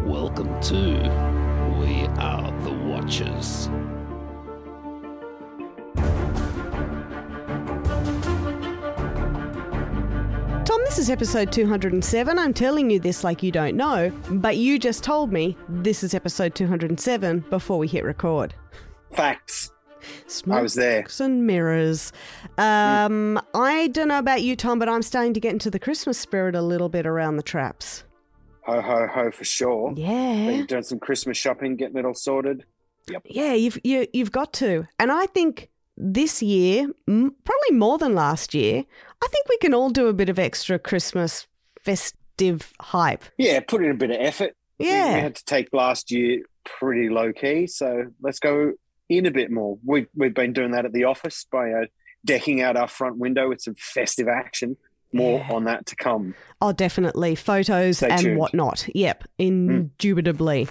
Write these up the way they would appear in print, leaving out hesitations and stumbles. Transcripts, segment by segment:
Welcome to We Are the Watchers. Tom, this is episode 207. I'm telling you this like you don't know, but you just told me this is episode 207 before we hit record. Facts. Smokes I was there. and mirrors. I don't know about you, Tom, but I'm starting to get into the Christmas spirit a little bit around the traps. Ho, ho, ho, for sure. Yeah. Been doing some Christmas shopping, getting it all sorted. Yep. Yeah, you've got to. And I think this year, probably more than last year, I think we can all do a bit of extra Christmas festive hype. Yeah, put in a bit of effort. Yeah. We had to take last year pretty low-key, so let's go in a bit more. We've been doing that at the office by decking out our front window with some festive action. More on that to come. Oh, definitely. Photos Stay and tuned. whatnot. Yep, indubitably.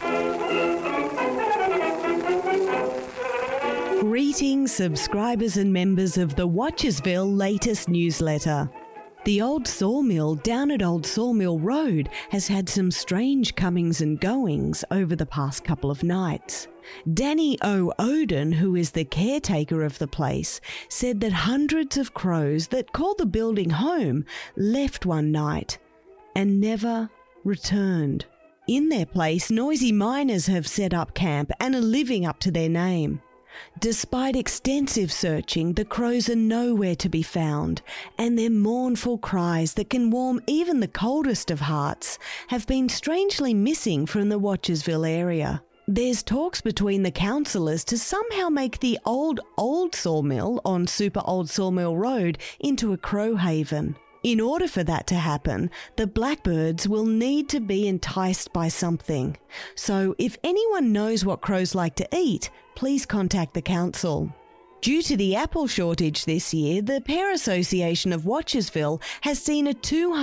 Greetings, subscribers and members of the Watchersville latest newsletter. The old sawmill down at Old Sawmill Road has had some strange comings and goings over the past couple of nights. Danny O'Odin, who is the caretaker of the place, said that hundreds of crows that call the building home left one night and never returned. In their place, noisy miners have set up camp and are living up to their name. Despite extensive searching, the crows are nowhere to be found, and their mournful cries that can warm even the coldest of hearts have been strangely missing from the Watchersville area. There's talks between the councillors to somehow make the old sawmill on Super Old Sawmill Road into a crow haven. In order for that to happen, the blackbirds will need to be enticed by something. So if anyone knows what crows like to eat, please contact the council. Due to the apple shortage this year, the Pear Association of Watchersville has seen a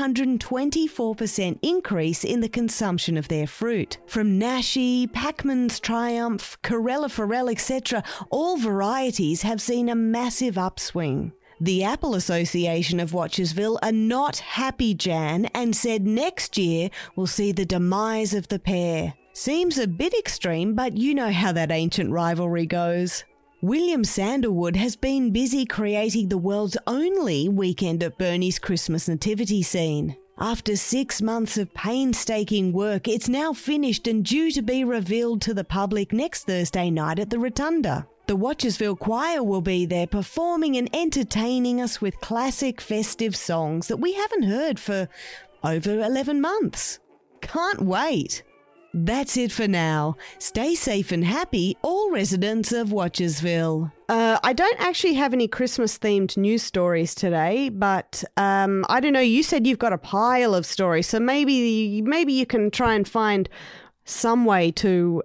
224% increase in the consumption of their fruit. From Nashi, Packman's Triumph, Corella Forel, etc., all varieties have seen a massive upswing. The Apple Association of Watchersville are not happy, Jan, and said next year will see the demise of the pear. Seems a bit extreme, but you know how that ancient rivalry goes. William Sandalwood has been busy creating the world's only Weekend at Bernie's Christmas nativity scene. After 6 months of painstaking work, it's now finished and due to be revealed to the public next Thursday night at the Rotunda. The Watchersville Choir will be there performing and entertaining us with classic festive songs that we haven't heard for over 11 months. Can't wait. That's it for now. Stay safe and happy, all residents of Watchersville. I don't actually have any Christmas-themed news stories today, but I don't know, you said you've got a pile of stories, so maybe you can try and find some way to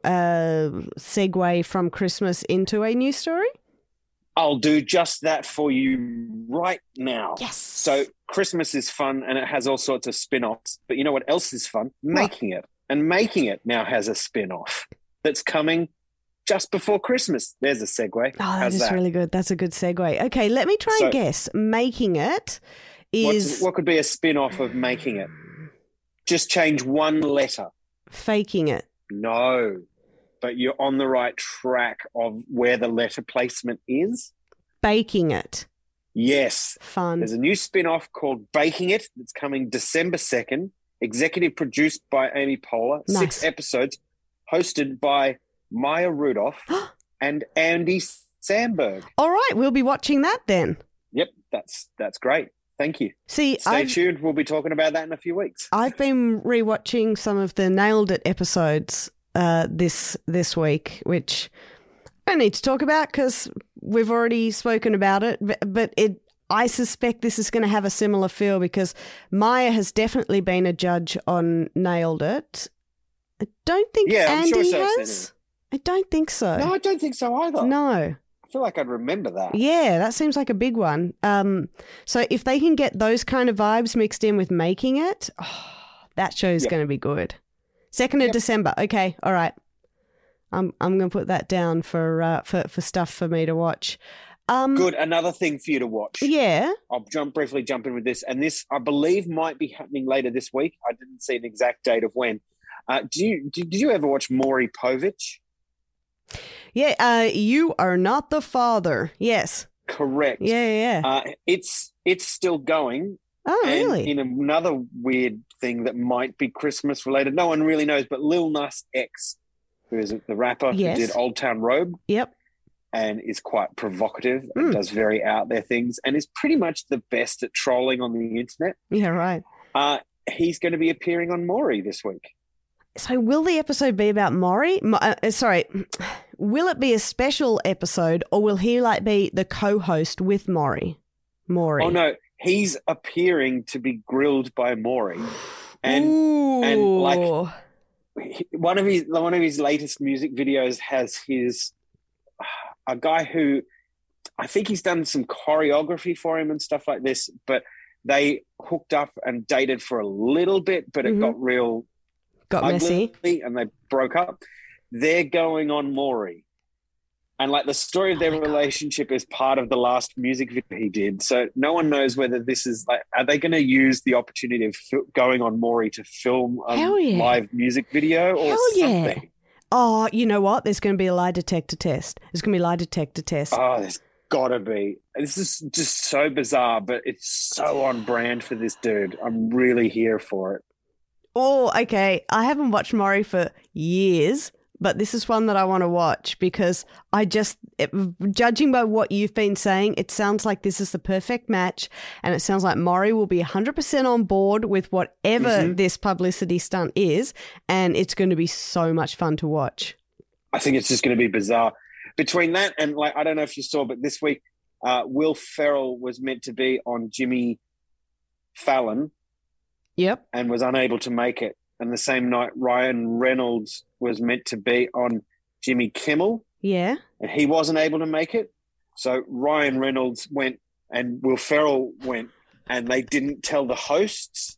segue from Christmas into a news story? I'll do just that for you right now. Yes. So Christmas is fun and it has all sorts of spin-offs, but you know what else is fun? Making it. And Making It now has a spin-off that's coming just before Christmas. There's a segue. Oh, that is really good. That's a good segue. Okay, let me try and guess. Making It is... What could be a spin-off of Making It? Just change one letter. Faking It. No, but you're on the right track of where the letter placement is. Baking It. Yes. Fun. There's a new spin-off called Baking It that's coming December 2nd. Executive produced by Amy Poehler. Nice. 6 episodes. Hosted by Maya Rudolph and Andy Samberg. All right, we'll be watching that then. Yep, that's great. Thank you. See, Stay tuned. We'll be talking about that in a few weeks. I've been rewatching some of the Nailed It episodes this week, which I don't need to talk about because we've already spoken about it, but I suspect this is going to have a similar feel because Maya has definitely been a judge on Nailed It. I don't think Andy has. I don't think so. No, I don't think so either. No. I feel like I'd remember that. Yeah, that seems like a big one. So if they can get those kind of vibes mixed in with Making It, that show's going to be good. 2nd of December. Okay, all right. I'm going to put that down for stuff for me to watch. Good. Another thing for you to watch. Yeah. I'll briefly jump in with this. And this, I believe, might be happening later this week. I didn't see an exact date of when. Did you ever watch Maury Povich? Yeah, You Are Not the Father. Yes. Correct. Yeah. It's still going. Oh, and really? in another weird thing that might be Christmas related, no one really knows, but Lil Nas X, who is the rapper Yes. who did Old Town Road, Yep. and is quite provocative and does very out there things, and is pretty much the best at trolling on the internet. Yeah, right. He's going to be appearing on Maury this week. So will the episode be about Maury? Will it be a special episode, or will he be the co-host with Maury? Oh no, he's appearing to be grilled by Maury, and one of his latest music videos has a guy who I think he's done some choreography for him and stuff like this, but they hooked up and dated for a little bit, but it got messy, and they broke up. They're going on Maury. And the story of their relationship is part of the last music video he did. So no one knows whether this is are they going to use the opportunity of going on Maury to film a live music video or something? Oh, you know what? There's going to be a lie detector test. There's going to be a lie detector test. Oh, there's got to be. This is just so bizarre, but it's so on brand for this dude. I'm really here for it. Oh, okay. I haven't watched Maury for years, but this is one that I want to watch because judging by what you've been saying, it sounds like this is the perfect match, and it sounds like Maury will be 100% on board with whatever this publicity stunt is, and it's going to be so much fun to watch. I think it's just going to be bizarre. Between that and, I don't know if you saw, but this week, Will Ferrell was meant to be on Jimmy Fallon. Yep. And was unable to make it. And the same night, Ryan Reynolds was meant to be on Jimmy Kimmel. Yeah. And he wasn't able to make it. So Ryan Reynolds went and Will Ferrell went, and they didn't tell the hosts.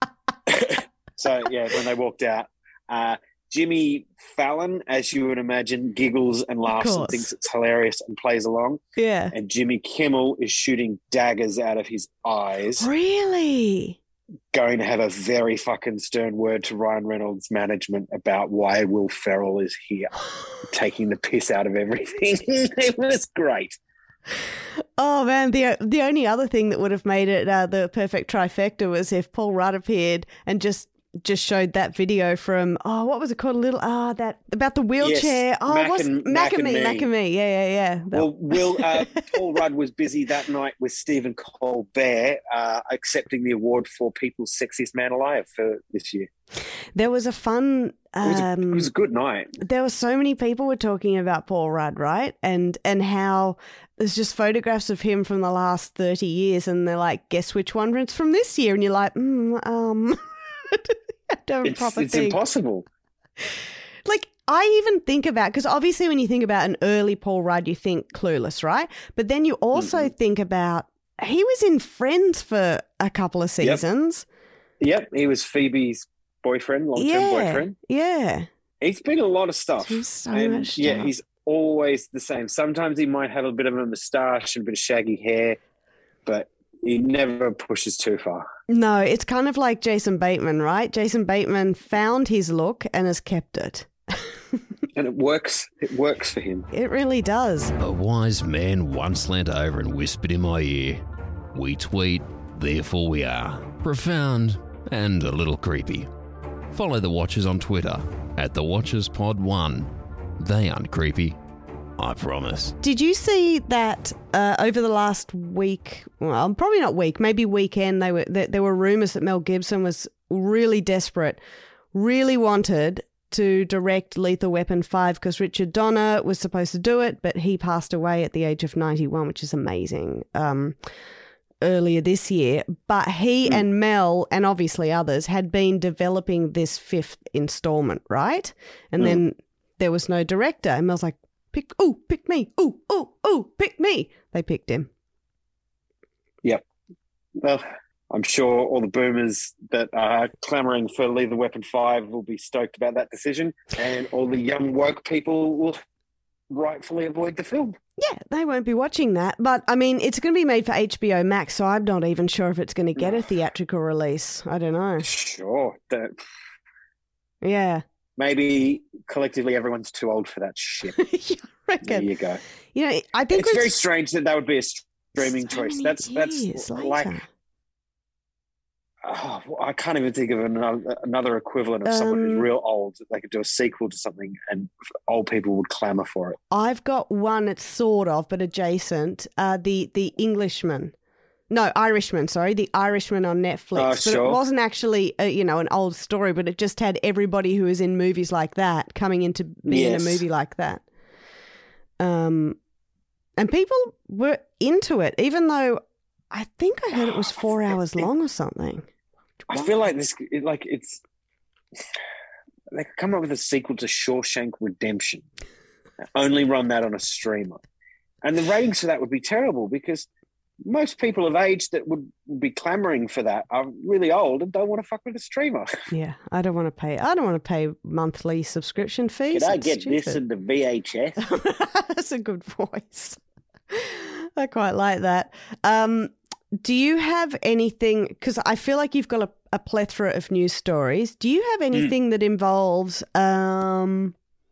So, yeah, when they walked out, Jimmy Fallon, as you would imagine, giggles and laughs and thinks it's hilarious and plays along. Yeah. And Jimmy Kimmel is shooting daggers out of his eyes. Really? Going to have a very fucking stern word to Ryan Reynolds' management about why Will Ferrell is here, taking the piss out of everything. It was great. Oh, man, the only other thing that would have made it the perfect trifecta was if Paul Rudd appeared and just showed that video from, what was it called? That about the wheelchair. Yes, Mac and Me. Yeah. Well, Paul Rudd was busy that night with Stephen Colbert accepting the award for People's Sexiest Man Alive for this year. There was a fun... it was a good night. There were so many people were talking about Paul Rudd, right? And how there's just photographs of him from the last 30 years, and they're like, guess which one is from this year? And you're like, It's impossible. I even think about, because obviously when you think about an early Paul Rudd, you think Clueless, right? But then you also think about, he was in Friends for a couple of seasons. Yep, he was Phoebe's boyfriend, long-term boyfriend. Yeah. He's been in a lot of stuff. Much stuff. Yeah, he's always the same. Sometimes he might have a bit of a moustache and a bit of shaggy hair, but he never pushes too far. No, it's kind of like Jason Bateman, right? Jason Bateman found his look and has kept it. And it works. It works for him. It really does. A wise man once leant over and whispered in my ear, "We tweet, therefore we are." Profound and a little creepy. Follow The Watchers on Twitter @TheWatchersPod1. They aren't creepy, I promise. Did you see that over the last week, well, probably not week, maybe weekend, there were rumours that Mel Gibson was really desperate, really wanted to direct Lethal Weapon 5 because Richard Donner was supposed to do it, but he passed away at the age of 91, which is amazing, earlier this year. But he and Mel, and obviously others, had been developing this fifth installment, right? And then there was no director. And Mel's like, pick me. Pick me. They picked him. Yep. Well, I'm sure all the boomers that are clamouring for Lethal Weapon 5 will be stoked about that decision, and all the young woke people will rightfully avoid the film. Yeah, they won't be watching that. But, I mean, it's going to be made for HBO Max, so I'm not even sure if it's going to get a theatrical release. I don't know. Sure. Yeah. Maybe collectively everyone's too old for that shit. You reckon? There you go. You know, I think It's very strange that would be a streaming so choice. many That's years like later. I can't even think of another equivalent of someone who's real old that they could do a sequel to something and old people would clamour for it. I've got one. It's sort of, but adjacent. The Englishman. No, Irishman, sorry. The Irishman on Netflix. Oh, but sure. it wasn't actually, an old story, but it just had everybody who was in movies like that coming into being in a movie like that. And people were into it, even though I think I heard it was 4 hours long or something. I feel like it's they could come up with a sequel to Shawshank Redemption. Only run that on a streamer. And the ratings for that would be terrible because most people of age that would be clamoring for that are really old and don't want to fuck with a streamer. Yeah, I don't want to pay monthly subscription fees. Could I get this in the VHS? That's a good voice. I quite like that. Do you have anything, because I feel like you've got a plethora of news stories. Do you have anything that involves TV?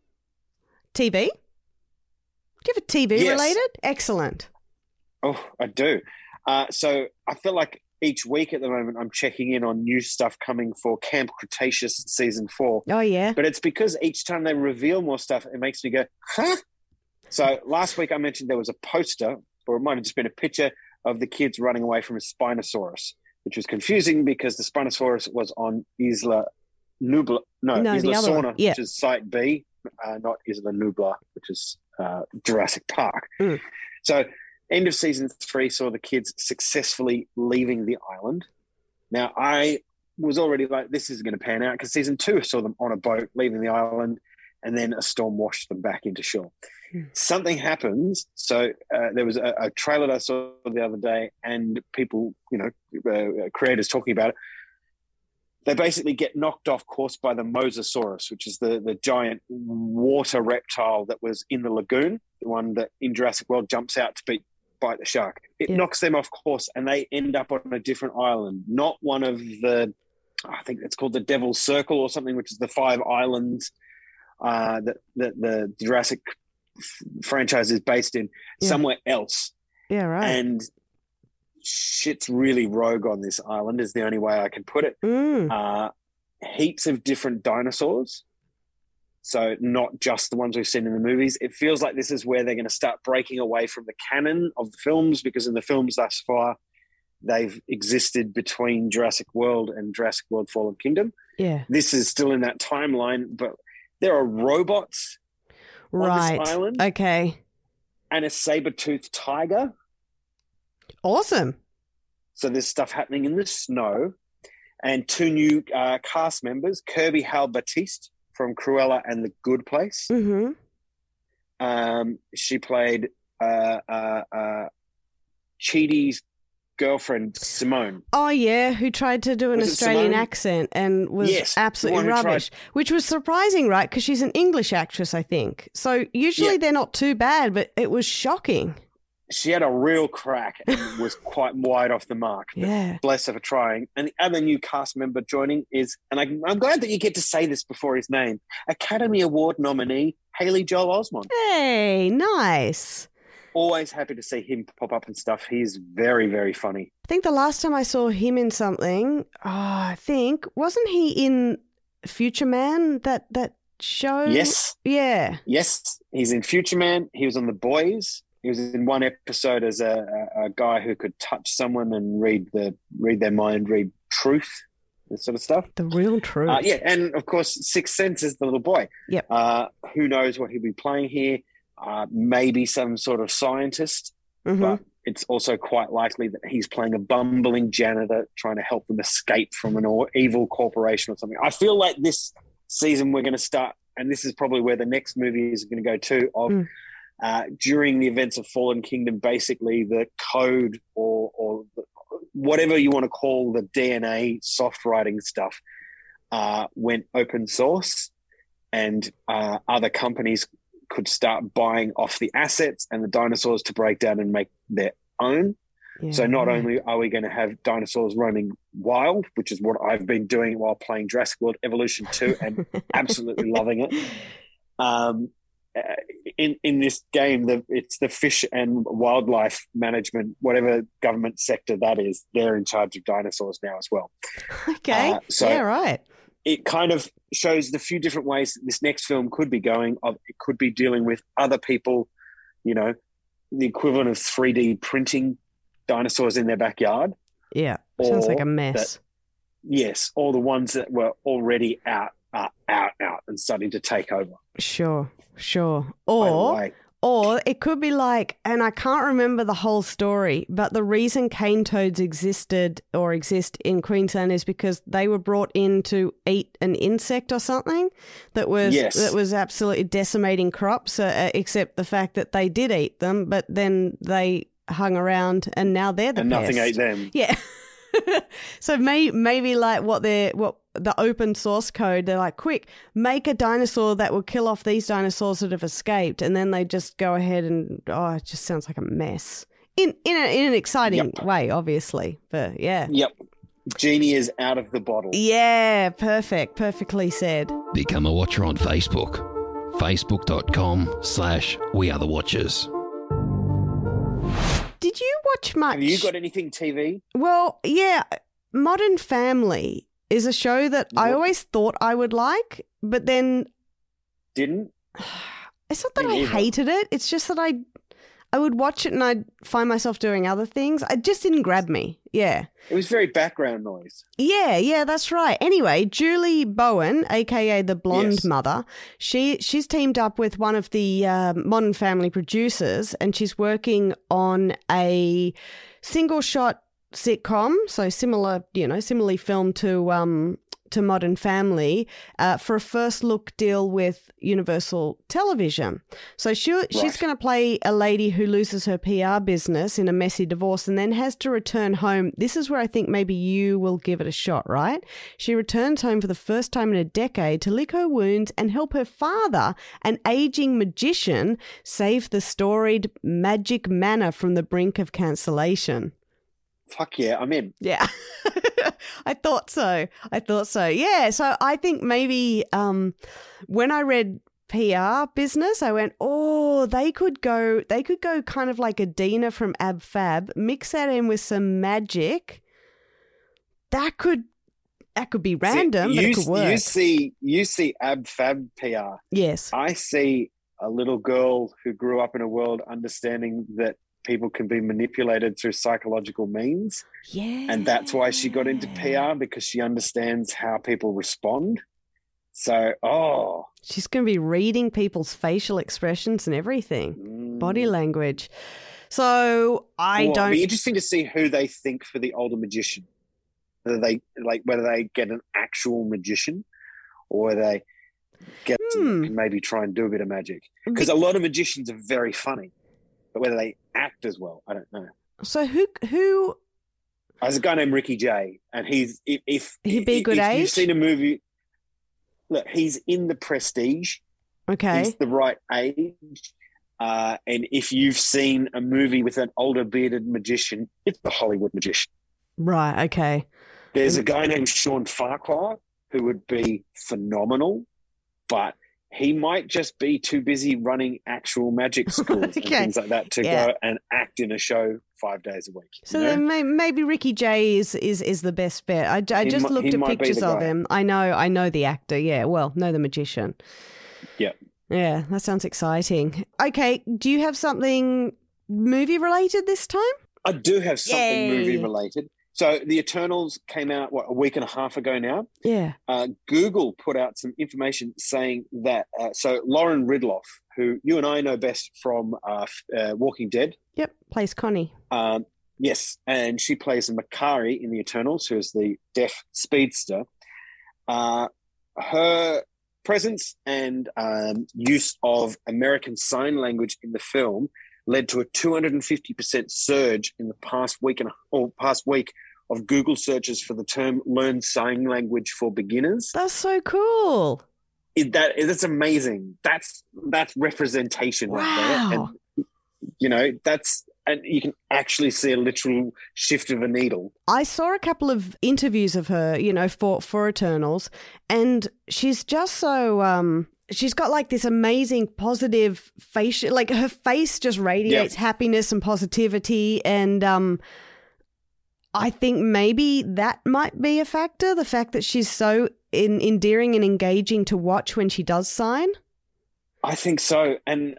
Do you have a TV related? Excellent. Oh, I do. So I feel like each week at the moment I'm checking in on new stuff coming for Camp Cretaceous Season 4. Oh, yeah. But it's because each time they reveal more stuff, it makes me go, huh? So last week I mentioned there was a poster, or it might have just been a picture of the kids running away from a Spinosaurus, which was confusing because the Spinosaurus was on Isla Nublar. No, Isla Sorna, which is Site B, not Isla Nublar, which is Jurassic Park. So end of season 3 saw the kids successfully leaving the island. Now, I was already like, this is going to pan out because season 2 saw them on a boat leaving the island and then a storm washed them back into shore. Something happens. So there was a trailer that I saw the other day and people, creators talking about it. They basically get knocked off course by the Mosasaurus, which is the giant water reptile that was in the lagoon, the one that in Jurassic World jumps out to bite the shark. It knocks them off course and they end up on a different island, not one of I think it's called the Devil's Circle or something, which is the 5 islands that the Jurassic franchise is based in, somewhere else. Yeah, right. And shit's really rogue on this island is the only way I can put it. Heaps of different dinosaurs. So not just the ones we've seen in the movies. It feels like this is where they're going to start breaking away from the canon of the films, because in the films thus far, they've existed between Jurassic World and Jurassic World Fallen Kingdom. Yeah. This is still in that timeline, but there are robots on this island. Okay. And a saber-toothed tiger. Awesome. So there's stuff happening in the snow. And 2 new cast members, Kirby Hal-Batiste from Cruella and The Good Place. She played Chidi's girlfriend, Simone. Oh, yeah, who tried to do an Australian accent and was absolutely rubbish, which was surprising, right? Because she's an English actress, I think. So usually they're not too bad, but it was shocking. She had a real crack and was quite wide off the mark. Yeah. Bless her for trying. And the other new cast member joining is, and I'm glad that you get to say this before his name, Academy Award nominee, Haley Joel Osment. Hey, nice. Always happy to see him pop up and stuff. He's very, very funny. I think the last time I saw him in something, wasn't he in Future Man, that show? Yes. Yeah. Yes, he's in Future Man. He was on The Boys. He was in one episode as a guy who could touch someone and read their mind, read truth, that sort of stuff. The real truth. And of course, Sixth Sense is the little boy. Yep. Who knows what he'll be playing here? Maybe some sort of scientist, but it's also quite likely that he's playing a bumbling janitor trying to help them escape from an evil corporation or something. I feel like this season we're going to start, and this is probably where the next movie is going to go too, during the events of Fallen Kingdom, basically the code or whatever you want to call the DNA soft writing stuff went open source, and other companies could start buying off the assets and the dinosaurs to break down and make their own. Yeah. So not only are we going to have dinosaurs roaming wild, which is what I've been doing while playing Jurassic World Evolution 2 and absolutely loving it. In this game, it's the fish and wildlife management, whatever government sector that is, they're in charge of dinosaurs now as well. Okay. Yeah, right. It kind of shows the few different ways that this next film could be going. It could be dealing with other people, you know, the equivalent of 3D printing dinosaurs in their backyard. Yeah, sounds like a mess. Yes, or the ones that were already out and starting to take over. Sure. Or it could be like, and I can't remember the whole story, but the reason cane toads exist in Queensland is because they were brought in to eat an insect or something that was absolutely decimating crops, except the fact that they did eat them, but then they hung around and now they're the pest. Nothing ate them. Yeah. So maybe like what the open source code, they're like, quick, make a dinosaur that will kill off these dinosaurs that have escaped, and then they just go ahead and it just sounds like a mess. In an exciting way, obviously, but yeah. Yep. Genie is out of the bottle. Yeah, perfectly said. Become a watcher on Facebook. Facebook.com/WeAreTheWatchers. Did you watch much? Have you got anything TV? Well, yeah. Modern Family is a show that I always thought I would like, but then... Didn't? It's not that I hated it. It's just that I would watch it and I'd find myself doing other things. It just didn't grab me. Yeah. It was very background noise. Yeah, that's right. Anyway, Julie Bowen, a.k.a. the blonde mother, she's teamed up with one of the Modern Family producers, and she's working on a single-shot sitcom, so similarly filmed to Modern Family, for a first look deal with Universal Television. So she's going to play a lady who loses her PR business in a messy divorce and then has to return home. This is where I think maybe you will give it a shot, right? She returns home for the first time in a decade to lick her wounds and help her father, an aging magician, save the storied Magic Manor from the brink of cancellation. Fuck yeah, I'm in. Yeah. I thought so. Yeah, so I think maybe when I read PR business, I went, they could go kind of like Adina from Ab Fab, mix that in with some magic. That could be random, but it could work. You see Ab Fab PR. Yes. I see a little girl who grew up in a world understanding that people can be manipulated through psychological means. Yeah. And that's why she got into PR, because she understands how people respond. So, she's going to be reading people's facial expressions and everything, body language. So it'd be interesting to see who they think for the older magician. Whether they get an actual magician or whether they get someone who can maybe try and do a bit of magic. Because a lot of magicians are very funny. But whether they act as well, I don't know. So who? There's a guy named Ricky Jay, and he'd be good age. You've seen a movie. Look, he's in The Prestige. Okay, he's the right age. And if you've seen a movie with an older bearded magician, it's The Hollywood Magician. Right. Okay. There's a guy named Sean Farquhar who would be phenomenal, but he might just be too busy running actual magic schools and things like that to go and act in a show 5 days a week. So then maybe Ricky Jay is the best bet. I just looked at pictures of him. I know the actor. Yeah, well, know the magician. Yeah. Yeah, that sounds exciting. Okay, do you have something movie related this time? I do have something movie related. So The Eternals came out, a week and a half ago now? Yeah. Google put out some information saying that, so Lauren Ridloff, who you and I know best from Walking Dead. Yep, plays Connie. Yes, and she plays Makari in The Eternals, who is the deaf speedster. Her presence and use of American Sign Language in the film led to a 250% surge in the past week of Google searches for the term "learn sign language for beginners." That's so cool. That's amazing. That's representation right there. And, that's and you can actually see a literal shift of a needle. I saw a couple of interviews of her, for Eternals, and she's just so she's got like this amazing positive face, like her face just radiates happiness and positivity, and I think maybe that might be a factor, the fact that she's so endearing and engaging to watch when she does sign. I think so, and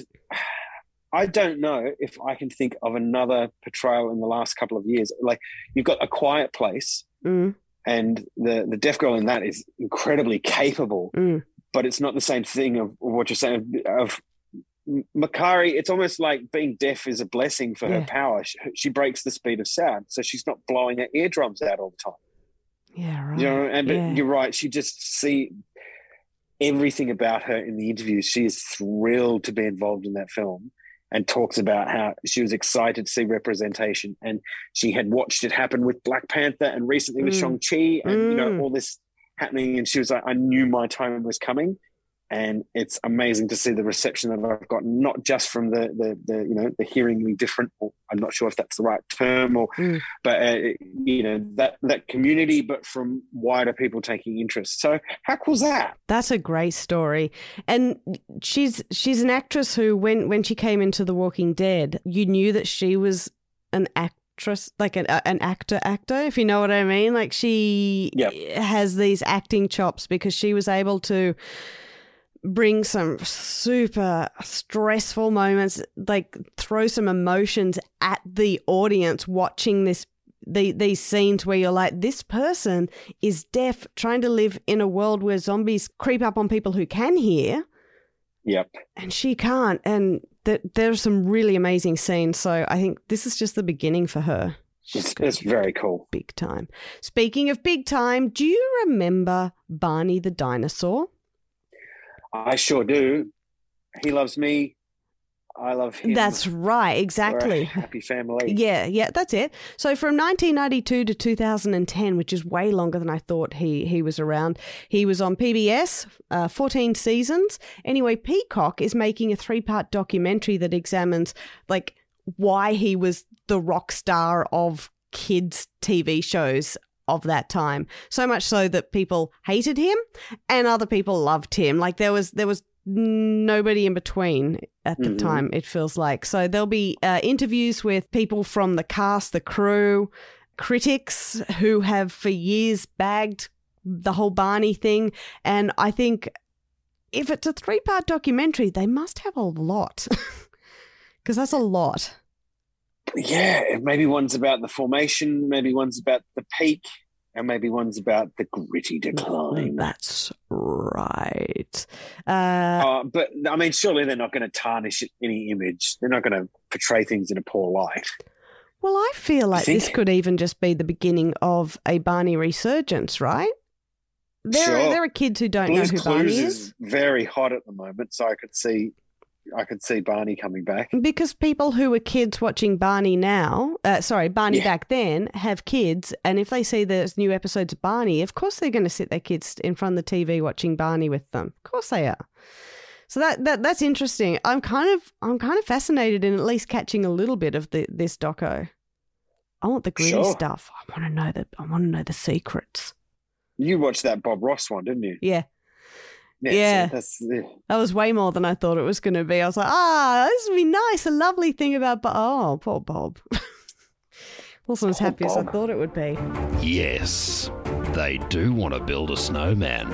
I don't know if I can think of another portrayal in the last couple of years. Like, you've got A Quiet Place, and the deaf girl in that is incredibly capable, but it's not the same thing of what you're saying of Makkari. It's almost like being deaf is a blessing for her power. She breaks the speed of sound, so she's not blowing her eardrums out all the time. Yeah, right. But you're right. She just see everything about her in the interviews. She is thrilled to be involved in that film, and talks about how she was excited to see representation, and she had watched it happen with Black Panther and recently with Shang-Chi, and all this happening. And she was like, I knew my time was coming. And it's amazing to see the reception that I've gotten, not just from the hearingly different, or I'm not sure if that's the right term, or but that community, but from wider people taking interest. So how cool is that? That's a great story. And she's an actress who, when she came into The Walking Dead, you knew that she was an actress, like an actor, if you know what I mean. Like, she has these acting chops because she was able to bring some super stressful moments, like throw some emotions at the audience watching these scenes where you're like, this person is deaf, trying to live in a world where zombies creep up on people who can hear. Yep. And she can't. And there's some really amazing scenes. So I think this is just the beginning for her. It's very cool. Big time. Speaking of big time, do you remember Barney the dinosaur? I sure do. He loves me. I love him. That's right, exactly. We're a happy family. Yeah, that's it. So from 1992 to 2010, which is way longer than I thought he was around, he was on PBS, 14 seasons. Anyway, Peacock is making a 3-part documentary that examines like why he was the rock star of kids' TV shows of that time. So much so that people hated him and other people loved him. Like, there was nobody in between at the time, it feels like. So there'll be interviews with people from the cast, the crew, critics who have for years bagged the whole Barney thing. And I think if it's a 3-part documentary, they must have a lot, because that's a lot. Yeah, maybe one's about the formation, maybe one's about the peak, and maybe one's about the gritty decline. That's right. But, I mean, surely they're not going to tarnish any image. They're not going to portray things in a poor light. Well, I feel like this could even just be the beginning of a Barney resurgence, right? There are kids who don't know who Barney is. Very hot at the moment, so I could see Barney coming back. Because people who were kids watching Barney now, back then, have kids, and if they see there's new episodes of Barney, of course they're going to sit their kids in front of the TV watching Barney with them. Of course they are. So that's interesting. I'm kind of fascinated in at least catching a little bit of this doco. I want the gritty stuff. I want to know the secrets. You watched that Bob Ross one, didn't you? Yeah. Yeah. That was way more than I thought it was going to be. I was like, this would be nice. A lovely thing about poor Bob. Wasn't as happy as I thought it would be. Yes, they do want to build a snowman.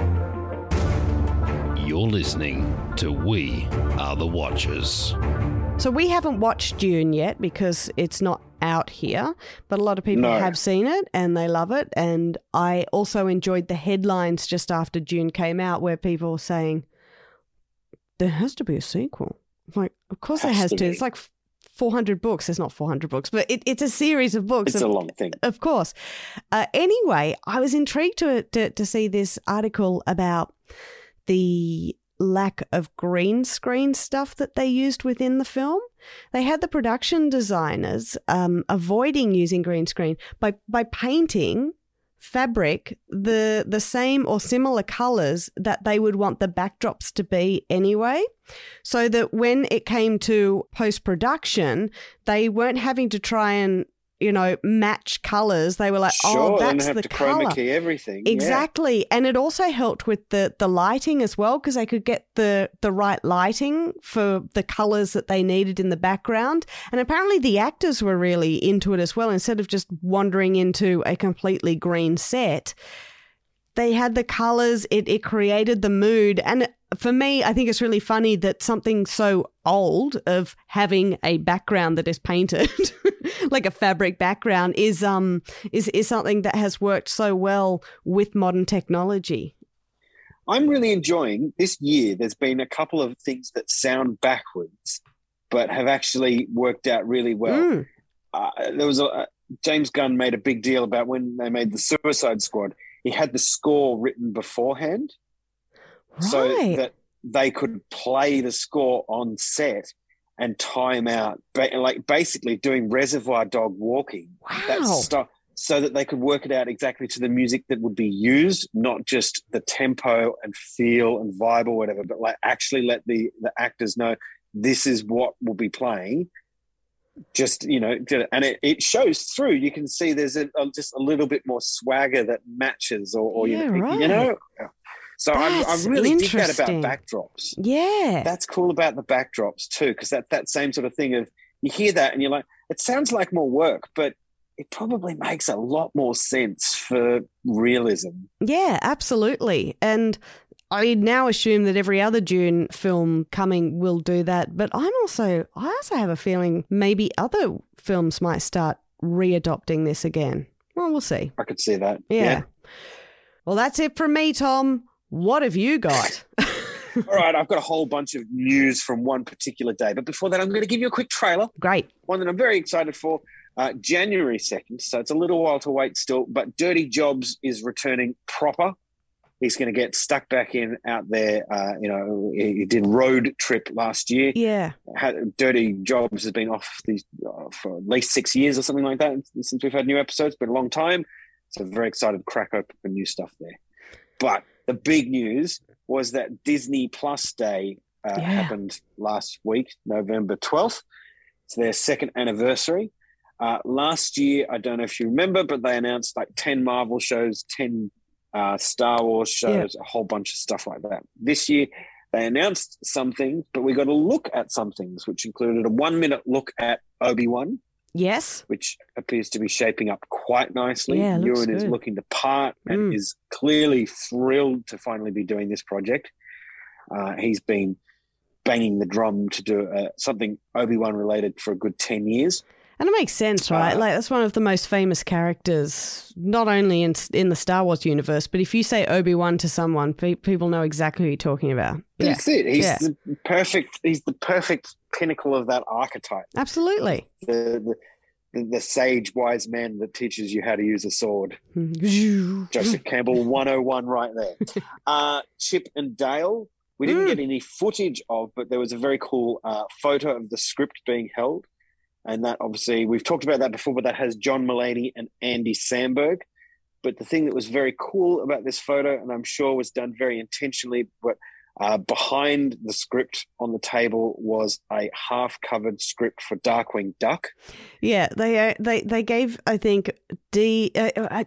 You're listening to We Are the Watchers. So we haven't watched Dune yet because it's not out here, but a lot of people have seen it and they love it. And I also enjoyed the headlines just after Dune came out where people were saying, there has to be a sequel. I'm like, of course there has to. It's like 400 books. There's not 400 books, but it's a series of books. It's a long thing. Of course. Anyway, I was intrigued to see this article about the lack of green screen stuff that they used within the film. They had the production designers avoiding using green screen by painting fabric the same or similar colors that they would want the backdrops to be anyway, so that when it came to post-production, they weren't having to try and match colors. They were like, sure, oh, that's they have the to color. chroma key everything. Exactly. Yeah. And it also helped with the lighting as well, because they could get the right lighting for the colors that they needed in the background. And apparently the actors were really into it as well. Instead of just wandering into a completely green set, they had the colors. It created the mood. And for me, I think it's really funny that something so old of having a background that is painted like a fabric background is something that has worked so well with modern technology. I'm really enjoying this year. There's been a couple of things that sound backwards, but have actually worked out really well. There was James Gunn made a big deal about when they made the Suicide Squad. He had the score written beforehand, so that they could play the score on set and time out, like basically doing Reservoir Dog walking. Wow. That stuff, so that they could work it out exactly to the music that would be used, not just the tempo and feel and vibe or whatever, but like actually let the actors know this is what will be playing. Just, and it shows through. You can see there's just a little bit more swagger that matches or right. So I really dig that about backdrops. Yeah. That's cool about the backdrops too, because that same sort of thing of you hear that and you're like, it sounds like more work, but it probably makes a lot more sense for realism. Yeah, absolutely. And I now assume that every other Dune film coming will do that, but I also have a feeling maybe other films might start readopting this again. Well, we'll see. I could see that. Yeah. Well, that's it from me, Tom. What have you got? All right, I've got a whole bunch of news from one particular day, but before that, I'm going to give you a quick trailer. Great. One that I'm very excited for. January 2nd, so it's a little while to wait still, but Dirty Jobs is returning proper. He's going to get stuck back in out there. He did Road Trip last year. Yeah. Dirty Jobs has been off for at least 6 years or something like that since we've had new episodes. Been a long time. So very excited to crack open for new stuff there. But the big news was that Disney Plus Day happened last week, November 12th. It's their second anniversary. Last year, I don't know if you remember, but they announced like 10 Marvel shows, 10 Star Wars shows, a whole bunch of stuff like that. This year, they announced some things, but we got to look at some things, which included a 1-minute look at Obi-Wan. Yes. Which appears to be shaping up quite nicely. Yeah, Ewan is looking the part and is clearly thrilled to finally be doing this project. He's been banging the drum to do something Obi-Wan related for a good 10 years. And it makes sense, right? Like that's one of the most famous characters, not only in the Star Wars universe, but if you say Obi-Wan to someone, people know exactly who you're talking about. That's it. He's the perfect pinnacle of that archetype. Absolutely. The sage, wise man that teaches you how to use a sword. Joseph Campbell 101 right there. Chip and Dale, we didn't get any footage of, but there was a very cool photo of the script being held. And that obviously, we've talked about that before, but that has John Mulaney and Andy Samberg. But the thing that was very cool about this photo, and I'm sure was done very intentionally, but behind the script on the table was a half-covered script for Darkwing Duck. Yeah, they gave, I think, it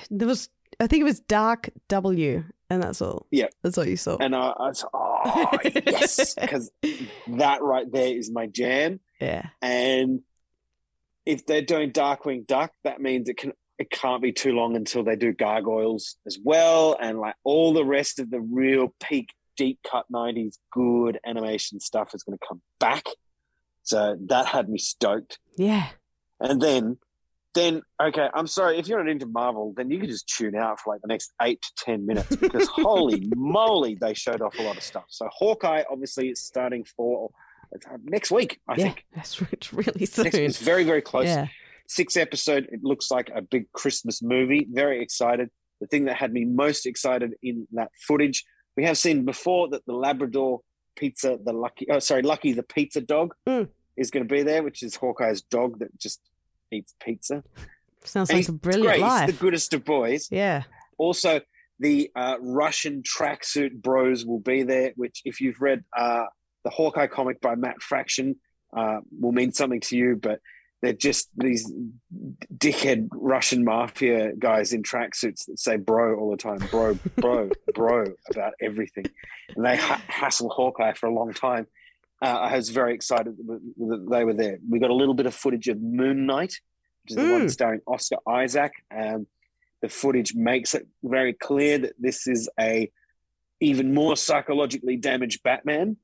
was Dark W, and that's all. Yeah, that's all you saw. And I was, yes, because that right there is my jam. Yeah. And if they're doing Darkwing Duck, that means it can't be too long until they do Gargoyles as well, and like all the rest of the real peak deep cut 90s good animation stuff is going to come back. So that had me stoked. Yeah. And then okay, I'm sorry, if you're not into Marvel, then you can just tune out for like the next 8 to 10 minutes because holy moly, they showed off a lot of stuff. So Hawkeye obviously is starting for next week, I think. That's really soon. It's very, very close. Yeah. 6 episode. It looks like a big Christmas movie. Very excited. The thing that had me most excited in that footage, we have seen before that the Labrador pizza, Lucky the pizza dog is going to be there, which is Hawkeye's dog that just eats pizza. Sounds And like a brilliant great. life. He's the goodest of boys. Yeah. Also, the Russian tracksuit bros will be there, which if you've read the Hawkeye comic by Matt Fraction, will mean something to you, but they're just these dickhead Russian mafia guys in tracksuits that say bro all the time, bro, about everything. And they hassle Hawkeye for a long time. I was very excited that they were there. We got a little bit of footage of Moon Knight, which is the one starring Oscar Isaac. The footage makes it very clear that this is a even more psychologically damaged Batman.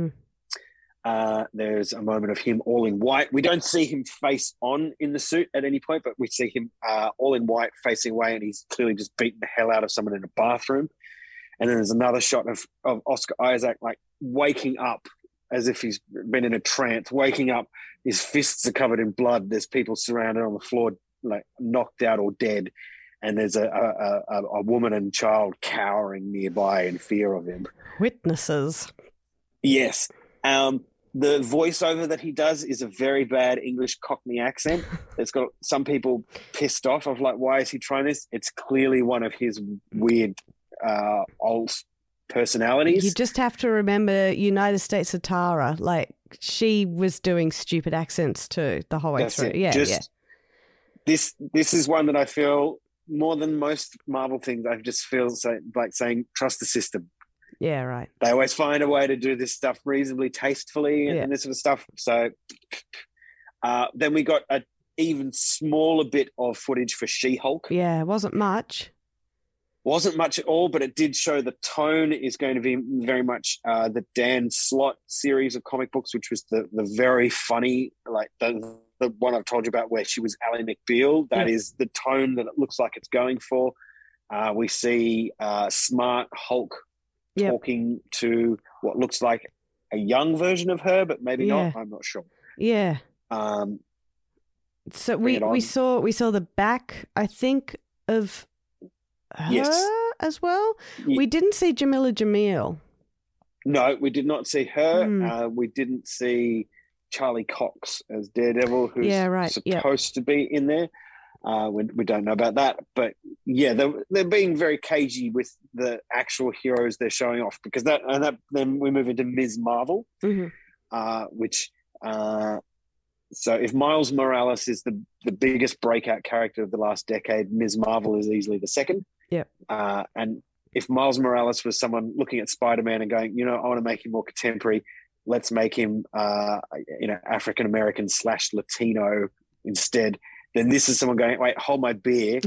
There's a moment of him all in white. We don't see him face on in the suit at any point, but we see him all in white facing away, and he's clearly just beating the hell out of someone in a bathroom. And then there's another shot of Oscar Isaac like waking up as if he's been in a trance, waking up. His fists are covered in blood. There's people surrounded on the floor, like knocked out or dead. And there's a woman and child cowering nearby in fear of him. Witnesses. Yes. The voiceover that he does is a very bad English Cockney accent. It's got some people pissed off of like, why is he trying this? It's clearly one of his weird old personalities. You just have to remember United States of Tara. Like, she was doing stupid accents too the whole way through. Yeah, This is one that I feel more than most Marvel things. I just feel like saying trust the system. Yeah, right. They always find a way to do this stuff reasonably tastefully and this sort of stuff. So then we got an even smaller bit of footage for She-Hulk. Yeah, it wasn't much. Wasn't much at all, but it did show the tone is going to be very much the Dan Slott series of comic books, which was the very funny, like the one I've told you about where she was Ally McBeal. That is the tone that it looks like it's going for. We see smart Hulk talking to what looks like a young version of her, but maybe not. I'm not sure. Yeah. So we saw the back, I think, of her as well. We didn't see Jamila Jamil. No, we did not see her. We didn't see Charlie Cox as Daredevil, who's supposed to be in there. We don't know about that, but they're being very cagey with the actual heroes they're showing off, because then we move into Ms. Marvel, which so if Miles Morales is the biggest breakout character of the last decade, Ms. Marvel is easily the second. And if Miles Morales was someone looking at Spider-Man and going, I want to make him more contemporary, let's make him African American / Latino instead. Then this is someone going, wait, hold my beer.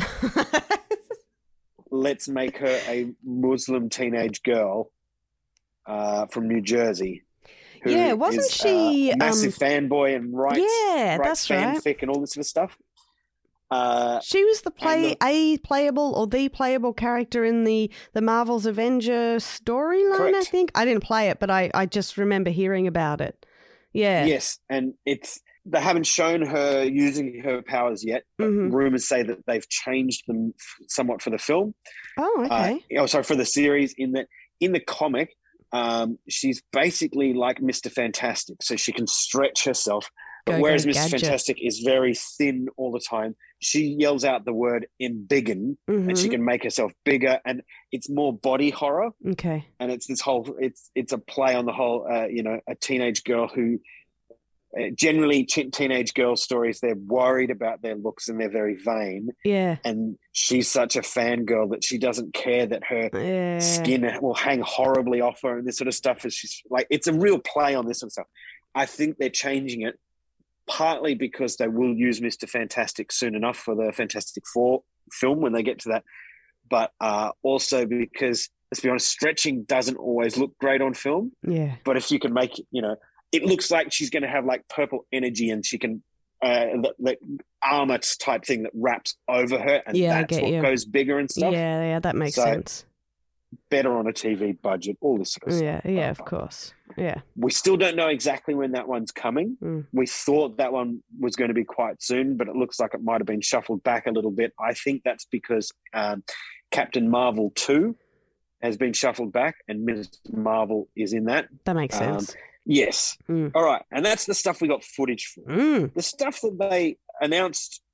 Let's make her a Muslim teenage girl from New Jersey. Wasn't she a massive fanboy and writes fanfic and all this sort of stuff? She was the playable character in the Marvel's Avenger storyline, I think. I didn't play it, but I just remember hearing about it. Yeah. Yes, and they haven't shown her using her powers yet, but rumors say that they've changed them somewhat for the film. Oh, okay. For the series, in the comic, she's basically like Mr. Fantastic, so she can stretch herself. But whereas Mr. Fantastic is very thin all the time, she yells out the word embiggen, and she can make herself bigger, and it's more body horror. Okay. And it's this whole, it's a play on the whole, a teenage girl who, generally teenage girl stories, they're worried about their looks and they're very vain. Yeah. And she's such a fangirl that she doesn't care that her skin will hang horribly off her and this sort of stuff. She's like, it's a real play on this sort of stuff. I think they're changing it partly because they will use Mr. Fantastic soon enough for the Fantastic Four film when they get to that. But also because, let's be honest, stretching doesn't always look great on film. Yeah. But if you can make, it looks like she's going to have like purple energy, and she can the armor type thing that wraps over her, and that's what goes bigger and stuff. Yeah, that makes sense. Better on a TV budget, all this sort of stuff. Yeah, of course. Yeah. We still don't know exactly when that one's coming. We thought that one was going to be quite soon, but it looks like it might have been shuffled back a little bit. I think that's because Captain Marvel 2 has been shuffled back, and Ms. Marvel is in that. That makes sense. Yes. All right. And that's the stuff we got footage for. The stuff that they announced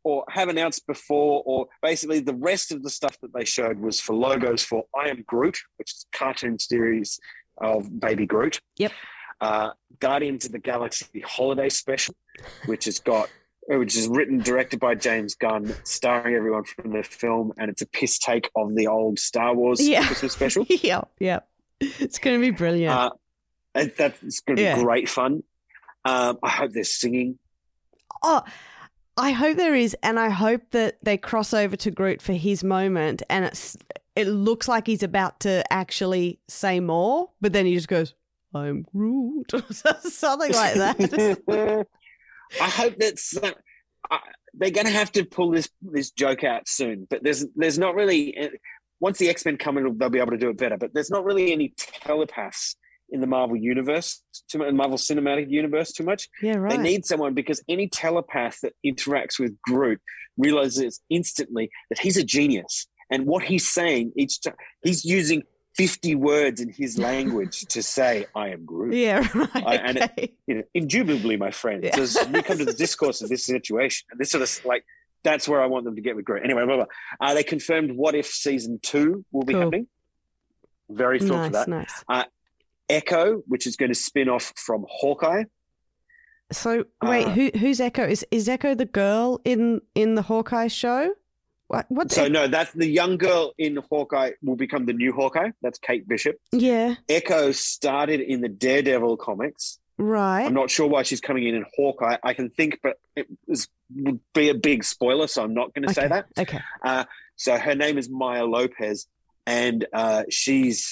or have announced before, or basically the rest of the stuff that they showed was for logos for I Am Groot, which is a cartoon series of Baby Groot. Yep. Guardians of the Galaxy Holiday Special, which is written, directed by James Gunn, starring everyone from the film, and it's a piss take of the old Star Wars Christmas special. Yeah. It's going to be brilliant. That's going to be great fun. I hope they're singing. Oh, I hope there is, and I hope that they cross over to Groot for his moment, and it looks like he's about to actually say more, but then he just goes, "I'm Groot," or something like that. I hope that's they're going to have to pull this joke out soon, but there's not really. Once the X-Men come in, they'll be able to do it better. But there's not really any telepaths in the Marvel universe, Marvel Cinematic Universe too much. Yeah, right. They need someone, because any telepath that interacts with Groot realizes instantly that he's a genius. And what he's saying, he's using 50 words in his language to say, "I am Groot." Yeah, right. And indubitably, my friend, as we come to the discourse of this situation, and this sort of like, that's where I want them to get with Groot. Anyway, blah, blah. They confirmed What If Season 2 will be happening. Very thrilled for that. Nice. Echo, which is going to spin off from Hawkeye. So wait, who's Echo? Is Echo the girl in the Hawkeye show? No, that's the young girl in Hawkeye will become the new Hawkeye. That's Kate Bishop. Yeah. Echo started in the Daredevil comics. Right. I'm not sure why she's coming in Hawkeye. I can think, but it would be a big spoiler, so I'm not going to say that. Okay. So her name is Maya Lopez. And she's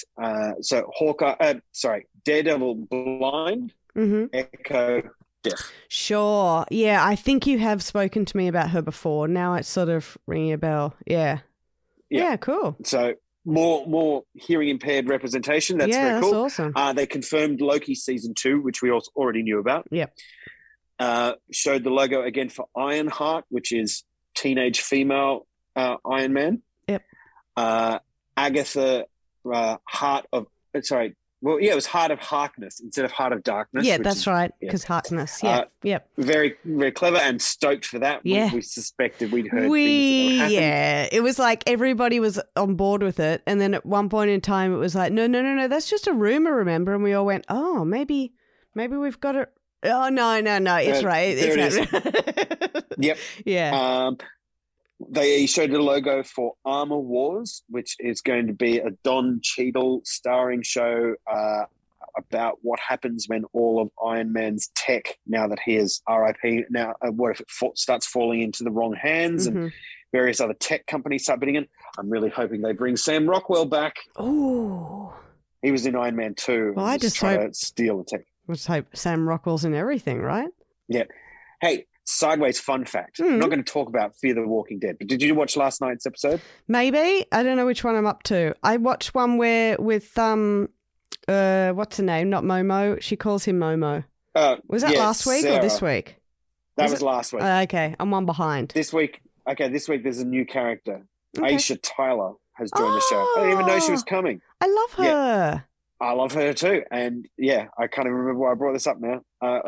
Daredevil blind, Echo deaf. Sure. Yeah, I think you have spoken to me about her before. Now it's sort of ringing a bell. Yeah, cool. So more hearing impaired representation. That's very cool. That's awesome. They confirmed Loki season 2, which we also already knew about. Yep. Showed the logo again for Ironheart, which is teenage female Iron Man. Yep. Agatha, Heart of Harkness instead of Heart of Darkness. Yeah, that's right, because Harkness. Yeah, yep. Very, very clever and stoked for that. Yeah. We suspected we'd heard things that happened. Yeah, it was like everybody was on board with it, and then at one point in time it was like, no, that's just a rumor, remember? And we all went, oh, maybe we've got it. Oh, no, it's right. There it is. Yep. Yeah. They showed the logo for Armor Wars, which is going to be a Don Cheadle starring show about what happens when all of Iron Man's tech, now that he is RIP, now what if it starts falling into the wrong hands and various other tech companies start bidding in. I'm really hoping they bring Sam Rockwell back. Oh, he was in Iron Man 2. Well, I just hope to steal the tech. I just hope Sam Rockwell's in everything, right? Yeah. Hey, sideways fun fact. I'm not going to talk about Fear the Walking Dead, but did you watch last night's episode? Maybe. I don't know which one I'm up to. I watched one where with what's her name? Not Momo. She calls him Momo. Was that last week Sarah. Or this week? That was last week. Okay, I'm one behind. This week there's a new character. Okay. Aisha Tyler has joined the show. I didn't even know she was coming. I love her. Yeah, I love her too. And yeah, I can't even remember why I brought this up now.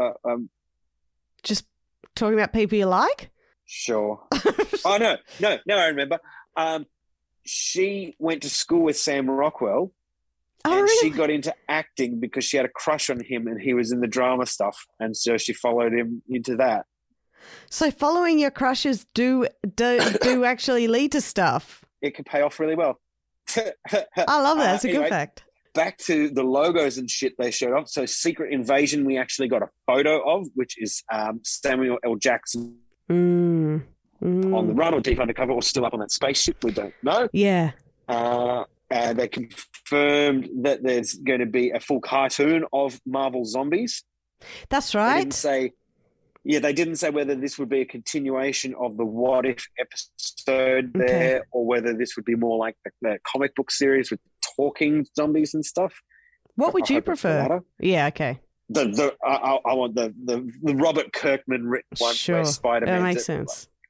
Just talking about people you like? Sure. Oh, no, I remember. She went to school with Sam Rockwell, and really? She got into acting because she had a crush on him and he was in the drama stuff, and so she followed him into that. So following your crushes do actually lead to stuff. It can pay off really well. I love that. It's a good fact. Back to the logos and shit they showed off. So Secret Invasion, we actually got a photo of, which is Samuel L. Jackson on the run or deep undercover or still up on that spaceship. We don't know. Yeah. They confirmed that there's going to be a full cartoon of Marvel Zombies. That's right. They didn't say whether this would be a continuation of the What If episode there, or whether this would be more like the comic book series with talking zombies and stuff. What would you prefer? Yeah, okay. I want the Robert Kirkman written one where Spider-Man. That makes sense.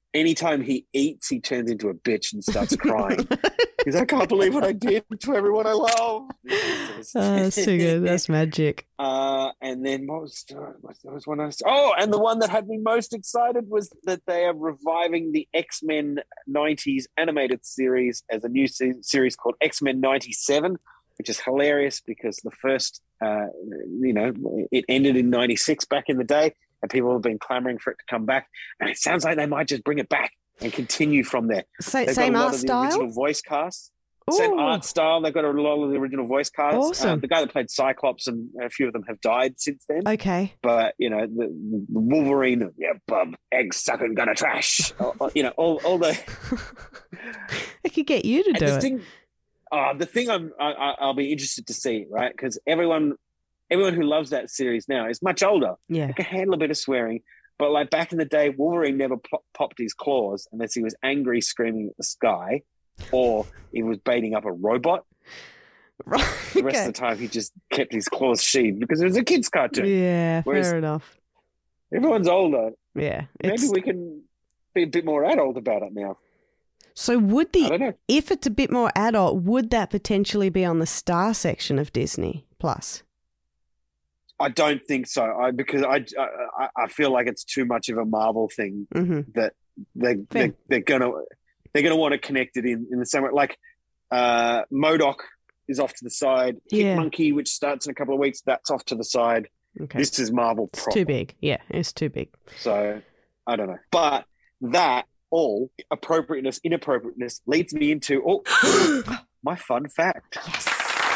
anytime he eats, he turns into a bitch and starts crying. Because I can't believe what I did to everyone I love. That's too good. That's magic. And then what was one else? Oh, and the one that had me most excited was that they are reviving the X-Men 90s animated series as a new series called X-Men 97, which is hilarious because the first, it ended in 96 back in the day, and people have been clamoring for it to come back. And it sounds like they might just bring it back and continue from there. Same art style? Original voice cast. Same art style. They've got a lot of the original voice cast. Awesome. The guy that played Cyclops, and a few of them have died since then. Okay. But, the Wolverine, bub, egg sucking, gonna trash. All the... It could get you to do it. The thing I'll be interested to see, right? Because everyone who loves that series now is much older. Yeah. They can handle a bit of swearing. But like back in the day, Wolverine never popped his claws unless he was angry, screaming at the sky, or he was baiting up a robot. Right. The rest of the time, he just kept his claws sheathed because it was a kid's cartoon. Yeah, fair enough. Everyone's older. Yeah. Maybe we can be a bit more adult about it now. So I don't know. if it's a bit more adult, would that potentially be on the Star section of Disney Plus? I don't think so. Because I feel like it's too much of a Marvel thing that they're gonna want to connect it in the same way. Like MODOK is off to the side. Yeah. Kick Monkey, which starts in a couple of weeks, that's off to the side. Okay. This is Marvel proper. It's too big. Yeah, it's too big. So I don't know. But that all appropriateness, inappropriateness leads me into my fun fact. Yes.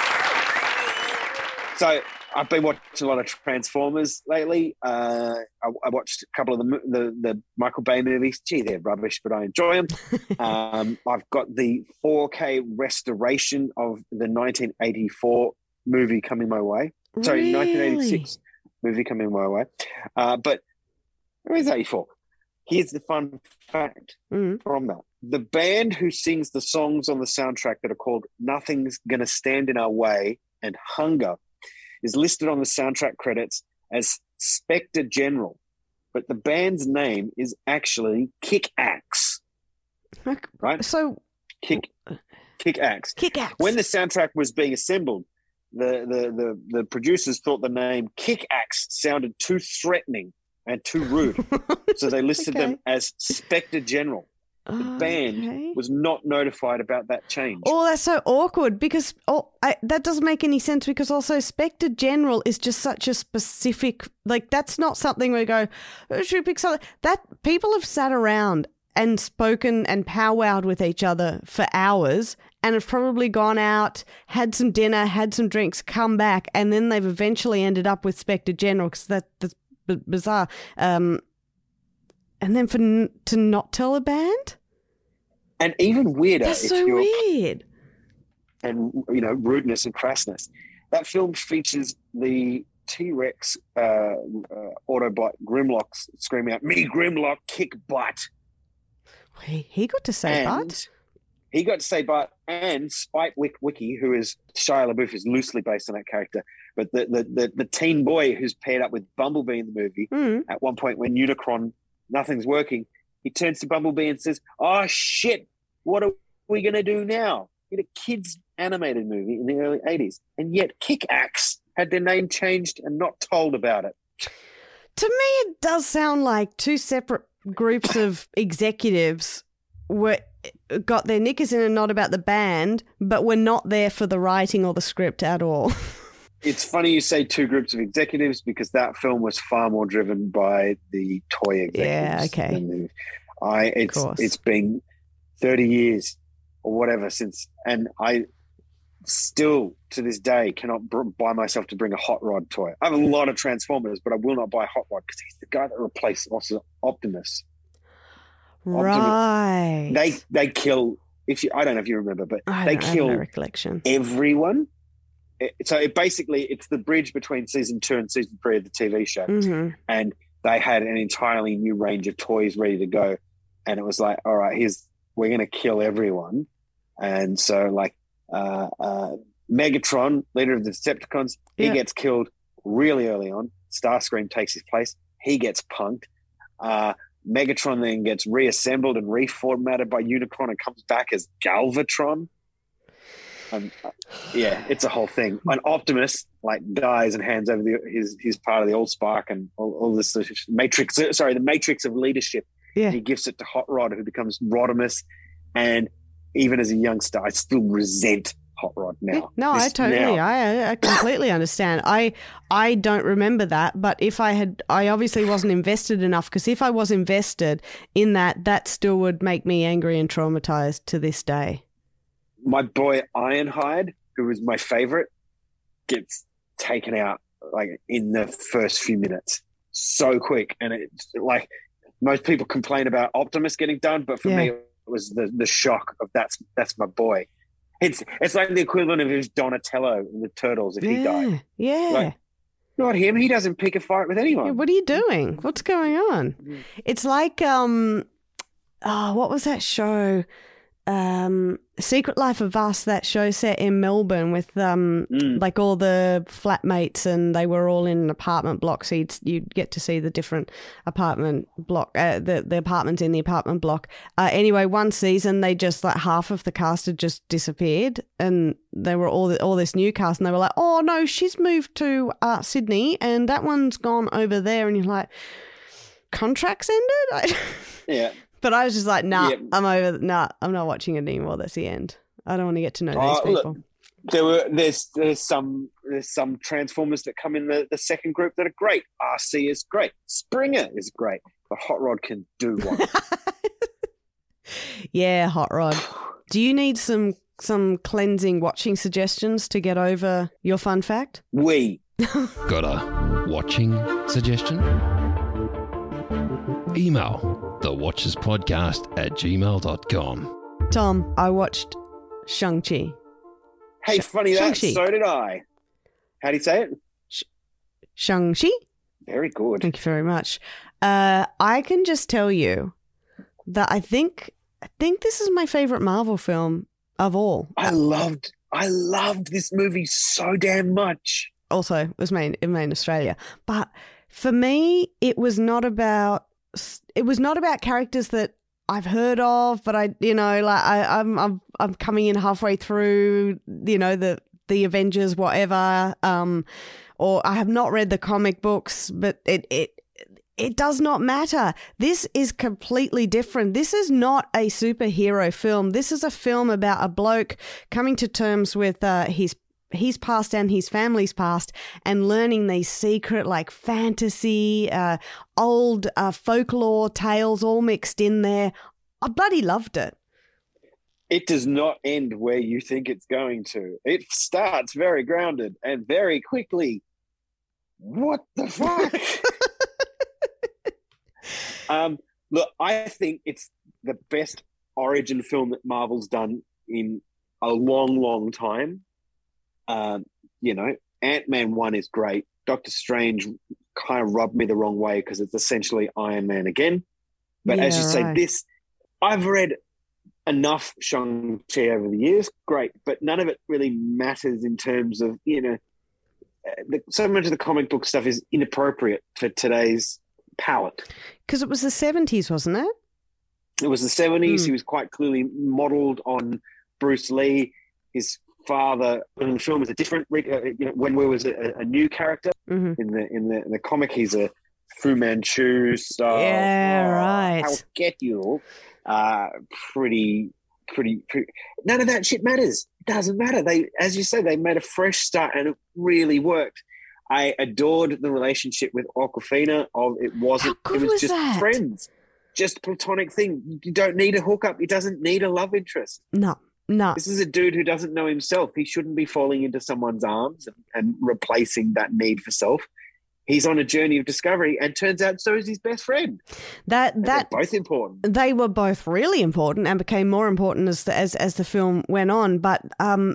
So I've been watching a lot of Transformers lately. I watched a couple of the Michael Bay movies. Gee, they're rubbish, but I enjoy them. I've got the 4K restoration of the 1984 movie coming my way. Sorry, Really? 1986 movie coming my way. But where's 84? Here's the fun fact from that. The band who sings the songs on the soundtrack that are called Nothing's Gonna Stand in Our Way and Hunger is listed on the soundtrack credits as Spectre General, but the band's name is actually Kick-Axe. Right? So Kick-Axe. Kick-Axe. When the soundtrack was being assembled, the producers thought the name Kick-Axe sounded too threatening and too rude, so they listed them as Spectre General. The band was not notified about that change. Oh, that's so awkward because that doesn't make any sense because also Spectre General is just such a specific, like that's not something we go, should we pick something? That people have sat around and spoken and powwowed with each other for hours and have probably gone out, had some dinner, had some drinks, come back, and then they've eventually ended up with Spectre General because that's bizarre. And then to not tell a band? And even weirder. That's so weird. And, rudeness and crassness. That film features the T-Rex Autobot Grimlock screaming out, "Me Grimlock kick butt." He got to say butt? He got to say butt, and Spike Wiki, who is Shia LaBeouf, is loosely based on that character. But the teen boy who's paired up with Bumblebee in the movie, at one point when Unicron, nothing's working, he turns to Bumblebee and says, "Oh, shit, what are we going to do now?" In a kid's animated movie in the early 80s. And yet Kick-Axe had their name changed and not told about it. To me, it does sound like two separate groups of executives got their knickers in a knot about the band, but were not there for the writing or the script at all. It's funny you say two groups of executives because that film was far more driven by the toy executives. Yeah, okay. It's been 30 years or whatever since, and I still to this day cannot buy myself to bring a Hot Rod toy. I have a lot of Transformers, but I will not buy Hot Rod because he's the guy that replaced Optimus. Right. They kill. I don't know if you remember, but they kill recollection. Everyone. So it's the bridge between season 2 and season 3 of the TV show, and they had an entirely new range of toys ready to go, and it was like, all right, we're going to kill everyone, and so like Megatron, leader of the Decepticons, he gets killed really early on. Starscream takes his place. He gets punked. Megatron then gets reassembled and reformatted by Unicron and comes back as Galvatron. Yeah, it's a whole thing. And Optimus dies and hands over his part of the Allspark and all this Matrix. Sorry, the Matrix of leadership. Yeah. He gives it to Hot Rod, who becomes Rodimus. And even as a youngster, I still resent Hot Rod now. Yeah, no, I completely understand. I don't remember that, but I obviously wasn't invested enough, because if I was invested in that still would make me angry and traumatized to this day. My boy Ironhide, who was my favorite, gets taken out in the first few minutes so quick. And it's most people complain about Optimus getting done, but for me, it was the shock of that's my boy. It's like the equivalent of his Donatello in the Turtles if he died. Yeah. Not him. He doesn't pick a fight with anyone. Yeah, what are you doing? What's going on? It's like, what was that show? Secret Life of Us, that show set in Melbourne with all the flatmates, and they were all in an apartment block, so you'd get to see the different apartment block, the apartments in the apartment block. Anyway, one season they just half of the cast had just disappeared, and they were all this new cast, and they were like, "Oh no, she's moved to Sydney, and that one's gone over there," and you're like, "Contracts ended?" Yeah. But I was just like, I'm over. I'm not watching it anymore. That's the end. I don't want to get to know these people. Look, there's some Transformers that come in the second group that are great. RC is great. Springer is great. But Hot Rod can do one. Yeah, Hot Rod. Do you need some cleansing watching suggestions to get over your fun fact? Got a watching suggestion? Email thewatcherspodcast@gmail.com. Tom, I watched Shang-Chi. Hey, funny that. So did I. How do you say it? Shang-Chi? Very good. Thank you very much. I can just tell you that I think this is my favorite Marvel film of all. I loved this movie so damn much. Also, it was made in Australia. But for me, it was not about characters that I've heard of, but I'm coming in halfway through, the Avengers, whatever, or I have not read the comic books, but it does not matter. This is completely different. This is not a superhero film. This is a film about a bloke coming to terms with his past and his family's past, and learning these secret fantasy, old folklore tales all mixed in there. I bloody loved it. It does not end where you think it's going to. It starts very grounded and very quickly. What the fuck? Look, I think it's the best origin film that Marvel's done in a long, long time. Ant-Man 1 is great. Doctor Strange kind of rubbed me the wrong way because it's essentially Iron Man again. But as you say, I've read enough Shang-Chi over the years, great, but none of it really matters in terms of, so much of the comic book stuff is inappropriate for today's palette. Because it was the 70s, wasn't it? It was the 70s. He was quite clearly modelled on Bruce Lee. His father in the film was a different. When we was a new character in the comic, he's a Fu Manchu style. Yeah, right. I'll get you. Pretty. None of that shit matters. It doesn't matter. As you say, they made a fresh start, and it really worked. I adored the relationship with Awkwafina. It was just friends, just platonic thing. You don't need a hookup. He doesn't need a love interest. No. This is a dude who doesn't know himself. He shouldn't be falling into someone's arms and replacing that need for self. He's on a journey of discovery, and turns out so is his best friend. They're both important. They were both really important and became more important as the film went on. But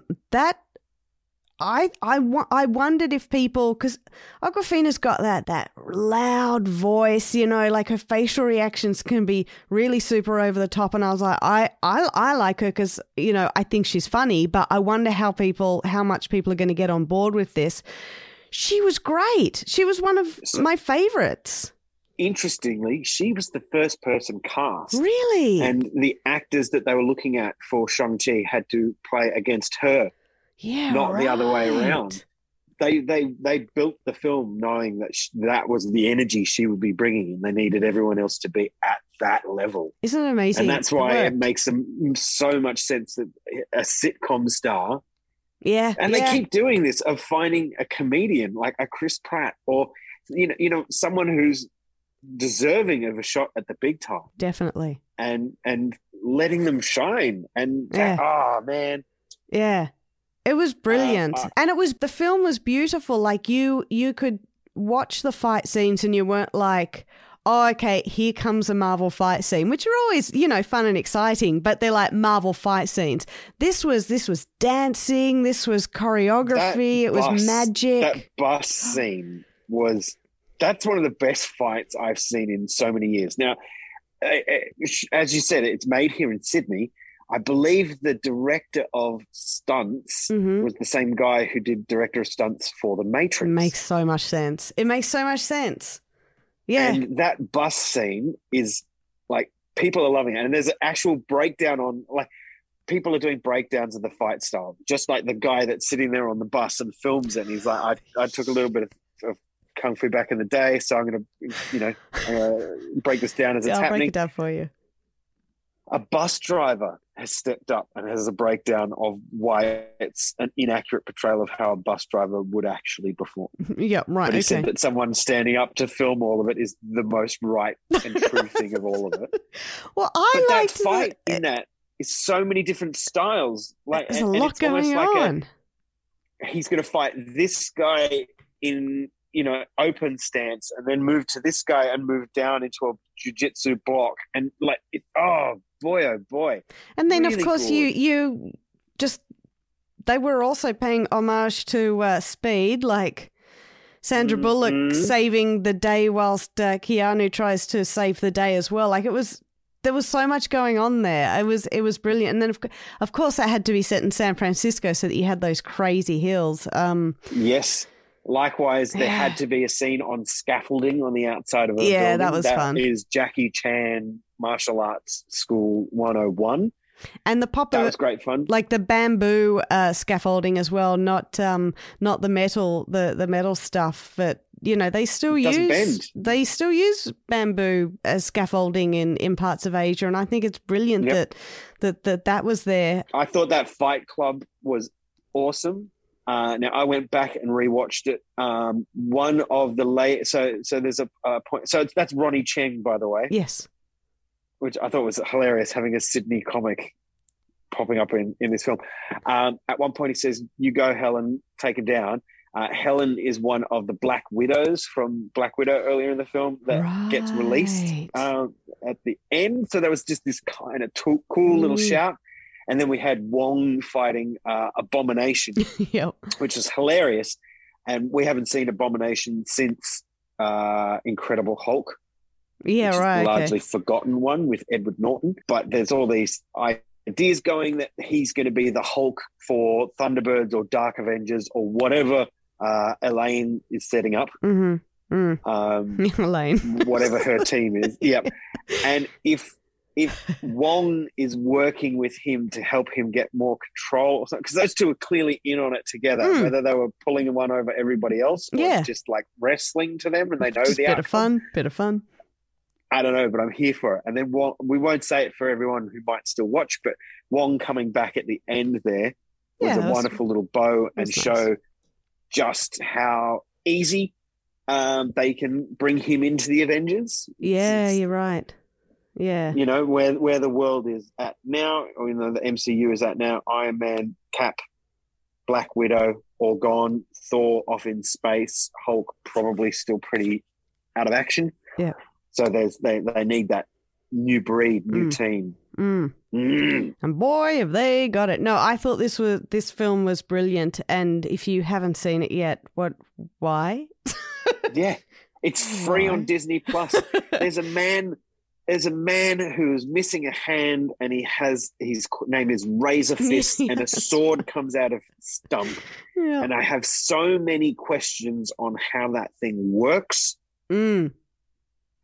I wondered if people, because Awkwafina's got that loud voice, her facial reactions can be really super over the top, and I was like, I like her because I think she's funny, but I wonder how much people are going to get on board with this. She was great. She was one of my favorites. interestingly, she was the first person cast. Really? And the actors that they were looking at for Shang-Chi had to play against her, not the other way around. They built the film knowing that that was the energy she would be bringing, and they needed everyone else to be at that level. Isn't it amazing? And that's why it makes them so much sense that a sitcom star. Yeah. And they keep doing this of finding a comedian like a Chris Pratt or, someone who's deserving of a shot at the big time. Definitely. And letting them shine. And, oh, man. Yeah. It was brilliant. And the film was beautiful. Like you could watch the fight scenes and you weren't like, oh, okay, here comes a Marvel fight scene, which are always, fun and exciting, but they're like Marvel fight scenes. This was dancing, this was choreography, it was magic. That bus scene that's one of the best fights I've seen in so many years. Now, as you said, it's made here in Sydney. I believe the director of stunts was the same guy who did director of stunts for The Matrix. It makes so much sense. Yeah. And that bus scene is like, people are loving it. And there's an actual breakdown on, like, people are doing breakdowns of the fight style, just like the guy that's sitting there on the bus and films it. And he's like, I took a little bit of Kung Fu back in the day, so I'm going to, break this down as it's happening. I'll break it down for you. A bus driver has stepped up and has a breakdown of why it's an inaccurate portrayal of how a bus driver would actually perform. Yeah, right. But he said that someone standing up to film all of it is the most right and true thing of all of it. Well, that fight in that is so many different styles. Like, there's a lot going on. He's going to fight this guy in open stance, and then move to this guy and move down into a jiu-jitsu block, and like, oh boy. And then, really of course, you just, they were also paying homage to Speed, like Sandra Bullock saving the day whilst Keanu tries to save the day as well. Like, there was so much going on there. It was brilliant. And then, of course, that had to be set in San Francisco so that you had those crazy hills. Yes. Likewise, there had to be a scene on scaffolding on the outside of a building. Yeah, that was fun. That is Jackie Chan Martial Arts School 101. And that was great fun. Like the bamboo scaffolding as well, not the metal, the metal stuff. But they still use bamboo as scaffolding in parts of Asia, and I think it's brilliant that was there. I thought that Fight Club was awesome. Now I went back and rewatched it. One of the late, so there's a point. So that's Ronnie Cheng, by the way. Yes, which I thought was hilarious, having a Sydney comic popping up in this film. At one point, he says, "You go, Helen, take her down." Helen is one of the Black Widows from Black Widow earlier in the film that gets released at the end. So there was just this kind of cool little shout. And then we had Wong fighting Abomination, which is hilarious. And we haven't seen Abomination since Incredible Hulk. Yeah, which right. Is the largely forgotten one with Edward Norton. But there's all these ideas going that he's going to be the Hulk for Thunderbirds or Dark Avengers or whatever Elaine is setting up. Elaine. Whatever her team is. Yep. And if Wong is working with him to help him get more control or something, because those two are clearly in on it together, whether they were pulling one over everybody else or just like wrestling to them and they know just the outcome. Bit of fun. I don't know, but I'm here for it. And then we won't say it for everyone who might still watch, but Wong coming back at the end there was a wonderful little bow and show just how easy they can bring him into the Avengers. Yeah, you're right. Yeah. Where the world is at now, or the MCU is at now, Iron Man, Cap, Black Widow, all gone, Thor off in space, Hulk probably still pretty out of action. Yeah. So they need that new breed, new team. And boy, have they got it. No, I thought this film was brilliant, and if you haven't seen it yet, why? Yeah. It's free on Disney Plus. There's a man who's missing a hand, and his name is Razor Fist, and a sword comes out of his stump. Yeah. And I have so many questions on how that thing works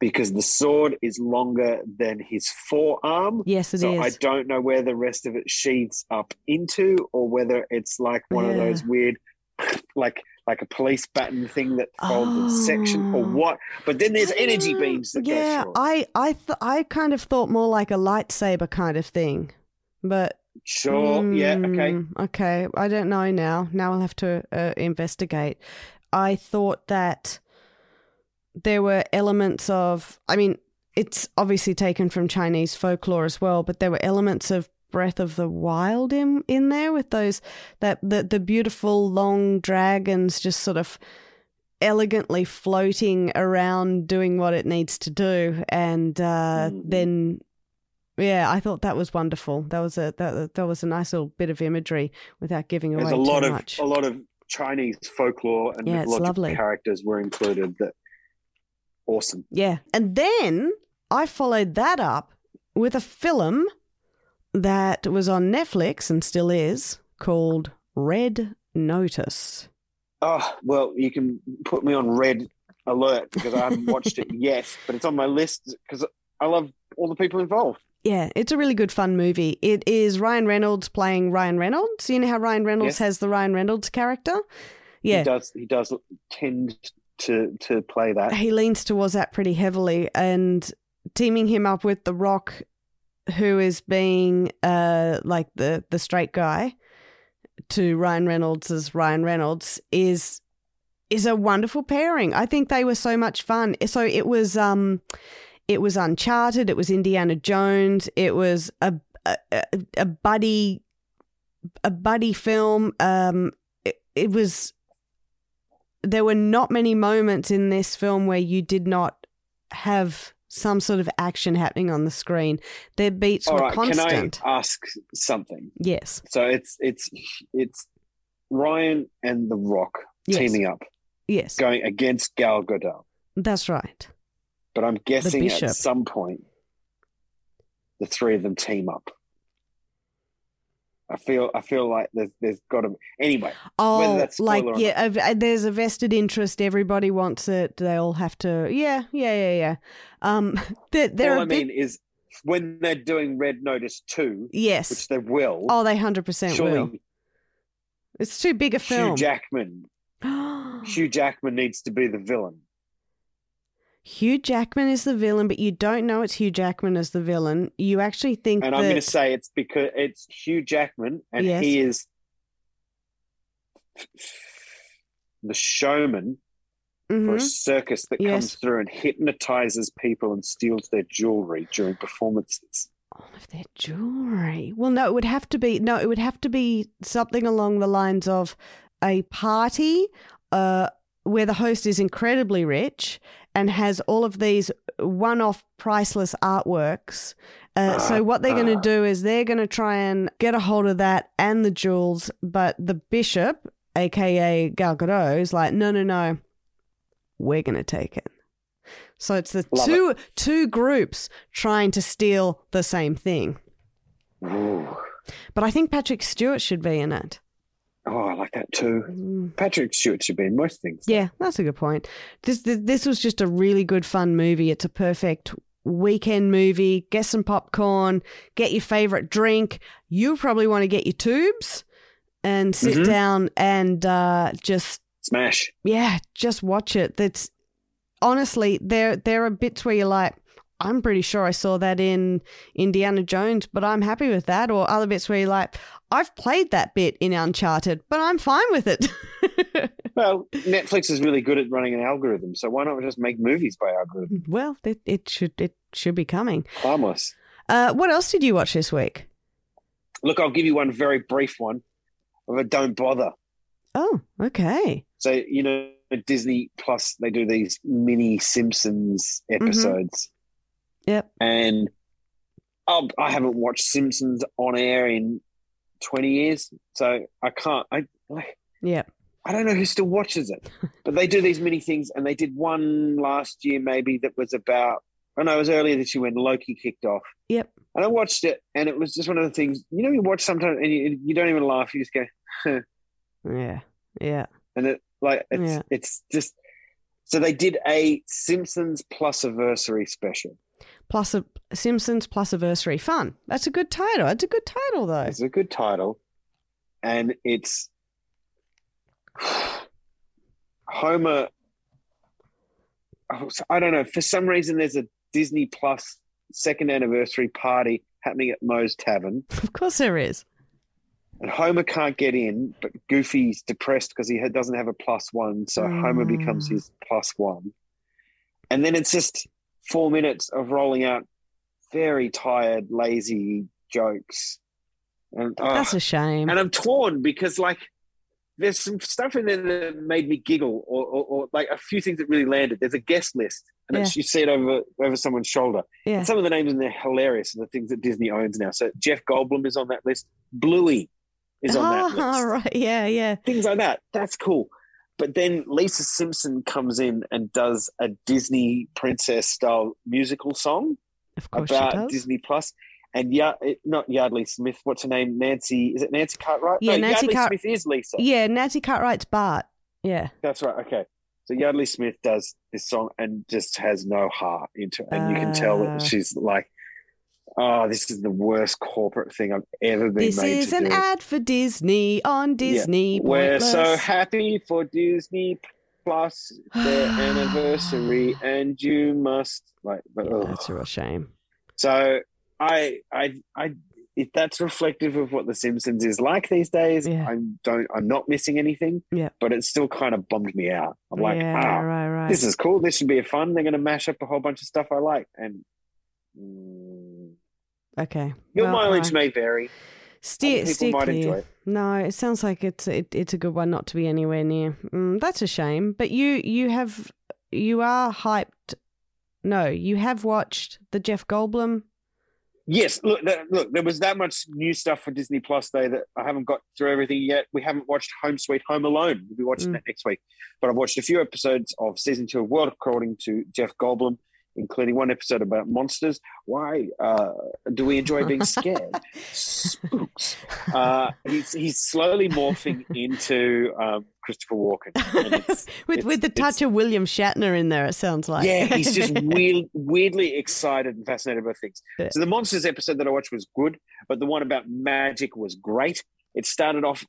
because the sword is longer than his forearm. Yes, it so is. I don't know where the rest of it sheathes up into, or whether it's like one of those weird, like a police baton thing that folds in section, or what. But then there's energy beams that go through it. I kind of thought more like a lightsaber kind of thing, but sure, yeah, okay. I don't know now. Now I'll have to investigate. I thought that there were elements of, I mean, it's obviously taken from Chinese folklore as well, but there were elements of Breath of the Wild in there with those, the beautiful long dragons just sort of elegantly floating around doing what it needs to do. And then, yeah, I thought that was wonderful. That was a nice little bit of imagery without giving away too much. A lot of Chinese folklore and mythological characters were included. That awesome. Yeah. And then I followed that up with a film that was on Netflix and still is, called Red Notice. Oh, well, you can put me on red alert because I haven't watched it yet, but it's on my list because I love all the people involved. Yeah, it's a really good fun movie. It is Ryan Reynolds playing Ryan Reynolds. You know how Ryan Reynolds has the Ryan Reynolds character? Yeah. He does tend to play that. He leans towards that pretty heavily, and teaming him up with The Rock, who is being like the straight guy to Ryan Reynolds as Ryan Reynolds is a wonderful pairing. I think they were so much fun. So it was Uncharted, it was Indiana Jones, it was a buddy film. It was, there were not many moments in this film where you did not have some sort of action happening on the screen. Their beats were constant. Can I ask something? Yes. So it's Ryan and The Rock teaming up. Yes. Going against Gal Gadot. That's right. But I'm guessing at some point the three of them team up. I feel like there's got to anyway. Oh, whether that's like there's a vested interest. Everybody wants it. They all have to. Yeah. All I mean is when they're doing Red Notice 2, yes, which they will. Oh, they 100% will. It's too big a film. Hugh Jackman needs to be the villain. Hugh Jackman is the villain, but you don't know it's Hugh Jackman as the villain. You actually think and I'm going to say it's because it's Hugh Jackman and he is the showman for a circus that comes through and hypnotizes people and steals their jewelry during performances. All of their jewelry. Well, no, it would have to be something along the lines of a party where the host is incredibly rich and has all of these one-off priceless artworks. So what they're going to do is they're going to try and get a hold of that and the jewels, but the bishop, a.k.a. Gal Gadot, is like, no, we're going to take it. So it's the two groups trying to steal the same thing. Ooh. But I think Patrick Stewart should be in it. Oh, I like that too. Patrick Stewart should be in most things. Yeah, that's a good point. This was just a really good fun movie. It's a perfect weekend movie. Get some popcorn, get your favorite drink. You probably want to get your tubes and sit down and just smash. Yeah, just watch it. That's honestly, there are bits where you're like, I'm pretty sure I saw that in Indiana Jones, but I'm happy with that. Or other bits where you're like, I've played that bit in Uncharted, but I'm fine with it. Well, Netflix is really good at running an algorithm, so why not just make movies by algorithm? Well, it should be coming. Harmless. What else did you watch this week? Look, I'll give you one very brief one of a Don't Bother. Oh, okay. So, you know, Disney Plus, they do these mini Simpsons episodes. Yep. And I haven't watched Simpsons on air in 20 years, so I can't. I don't know who still watches it, but they do these mini things, and they did one last year maybe that was about. Oh no, it was earlier this year when Loki kicked off. Yep. And I watched it, and it was just one of the things. You know, you watch sometimes and you don't even laugh. You just go, huh. Yeah. And it's just So they did a Simpsons Plusiversary special. Simpsons Plusiversary. Fun. That's a good title. It's a good title, though. It's a good title. And it's Homer. I don't know. For some reason, there's a Disney Plus second anniversary party happening at Moe's Tavern. Of course there is. And Homer can't get in, but Goofy's depressed because he doesn't have a +1. So Homer becomes his +1. And then it's just 4 minutes of rolling out very tired, lazy jokes. And that's a shame. And I'm torn because, like, there's some stuff in there that made me giggle, or like a few things that really landed. There's a guest list, and you see it over someone's shoulder. Yeah. And some of the names in there are hilarious, and the things that Disney owns now. So Jeff Goldblum is on that list. Bluey is on that list. Right, yeah. Things like that. That's cool. But then Lisa Simpson comes in and does a Disney princess-style musical song about Disney Plus. And not Yardley Smith. What's her name? Nancy. Is it Nancy Cartwright? Yeah, no, Nancy Yardley Smith is Lisa. Yeah, Nancy Cartwright's Bart. Yeah. That's right. Okay. So Yardley Smith does this song and just has no heart into it. And you can tell that she's like, oh, this is the worst corporate thing I've ever been made to do. This is an ad for Disney on Disney. Yeah. We're so happy for Disney Plus, their anniversary, and you must that's a real shame. So if that's reflective of what The Simpsons is like these days, I'm not missing anything. Yeah. But it still kind of bummed me out. I'm like, right. This is cool. This should be fun. They're going to mash up a whole bunch of stuff I like. And okay, your mileage may vary. Steer might clear. Enjoy it. No, it sounds like it's a good one not to be anywhere near. That's a shame. But you are hyped. No, you have watched the Jeff Goldblum. Yes, look, there was that much new stuff for Disney Plus Day that I haven't got through everything yet. We haven't watched Home Sweet Home Alone. We'll be watching that next week. But I've watched a few episodes of Season 2 of World According to Jeff Goldblum, including one episode about monsters. Why do we enjoy being scared? Spooks. He's slowly morphing into Christopher Walken. with the touch of William Shatner in there, it sounds like. Yeah, he's just weirdly excited and fascinated by things. So the monsters episode that I watched was good, but the one about magic was great. It started off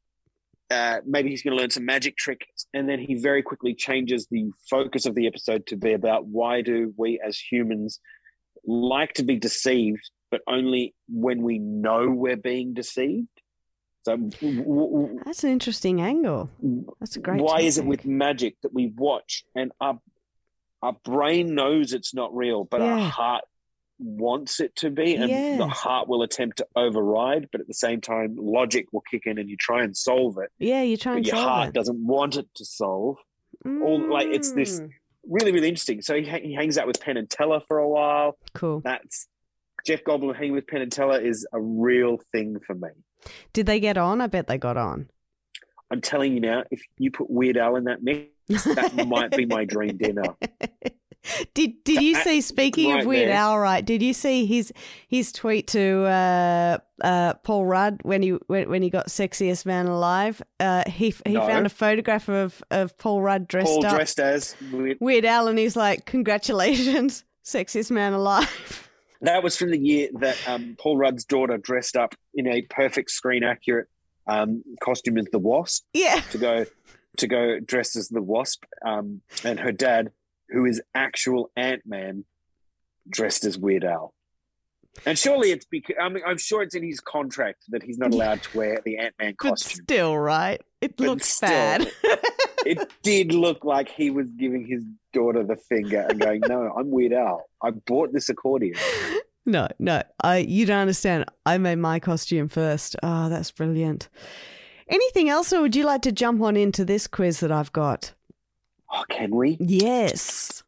maybe he's going to learn some magic tricks, and then he very quickly changes the focus of the episode to be about why do we as humans like to be deceived, but only when we know we're being deceived. So that's an interesting angle. That's a great. Why topic. is it with magic that we watch and our brain knows it's not real, but our heart wants it to be, and the heart will attempt to override, but at the same time logic will kick in and you try and solve it. Yeah, you try and solve it. But your heart doesn't want it to solve. It's this really, really interesting. So he hangs out with Penn and Teller for a while. Cool. That's Jeff Goldblum hanging with Penn and Teller is a real thing for me. Did they get on? I bet they got on. I'm telling you now, if you put Weird Al in that mix, that might be my dream dinner. Did you see? Speaking of Weird Al, right? Did you see his tweet to Paul Rudd when he got Sexiest Man Alive? He found a photograph of Paul Rudd dressed as Weird Al, and he's like, "Congratulations, Sexiest Man Alive." That was from the year that Paul Rudd's daughter dressed up in a perfect screen accurate costume as the Wasp. Yeah, to go dressed as the Wasp, and her dad, who is actual Ant-Man, dressed as Weird Al. And surely it's because I'm sure it's in his contract that he's not allowed to wear the Ant-Man costume. But still, right? It looks bad. It did look like he was giving his daughter the finger and going, "No, I'm Weird Al. I bought this accordion." No, you don't understand. I made my costume first. Oh, that's brilliant. Anything else, or would you like to jump on into this quiz that I've got? Oh, can we? Yes.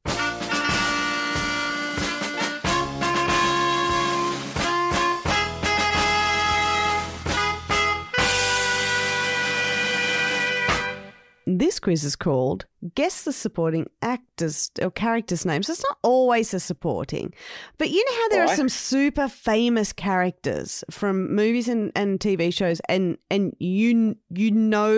This quiz is called Guess the Supporting Actors or Characters' Names. It's not always a supporting, but you know how there are some super famous characters from movies and TV shows, and you know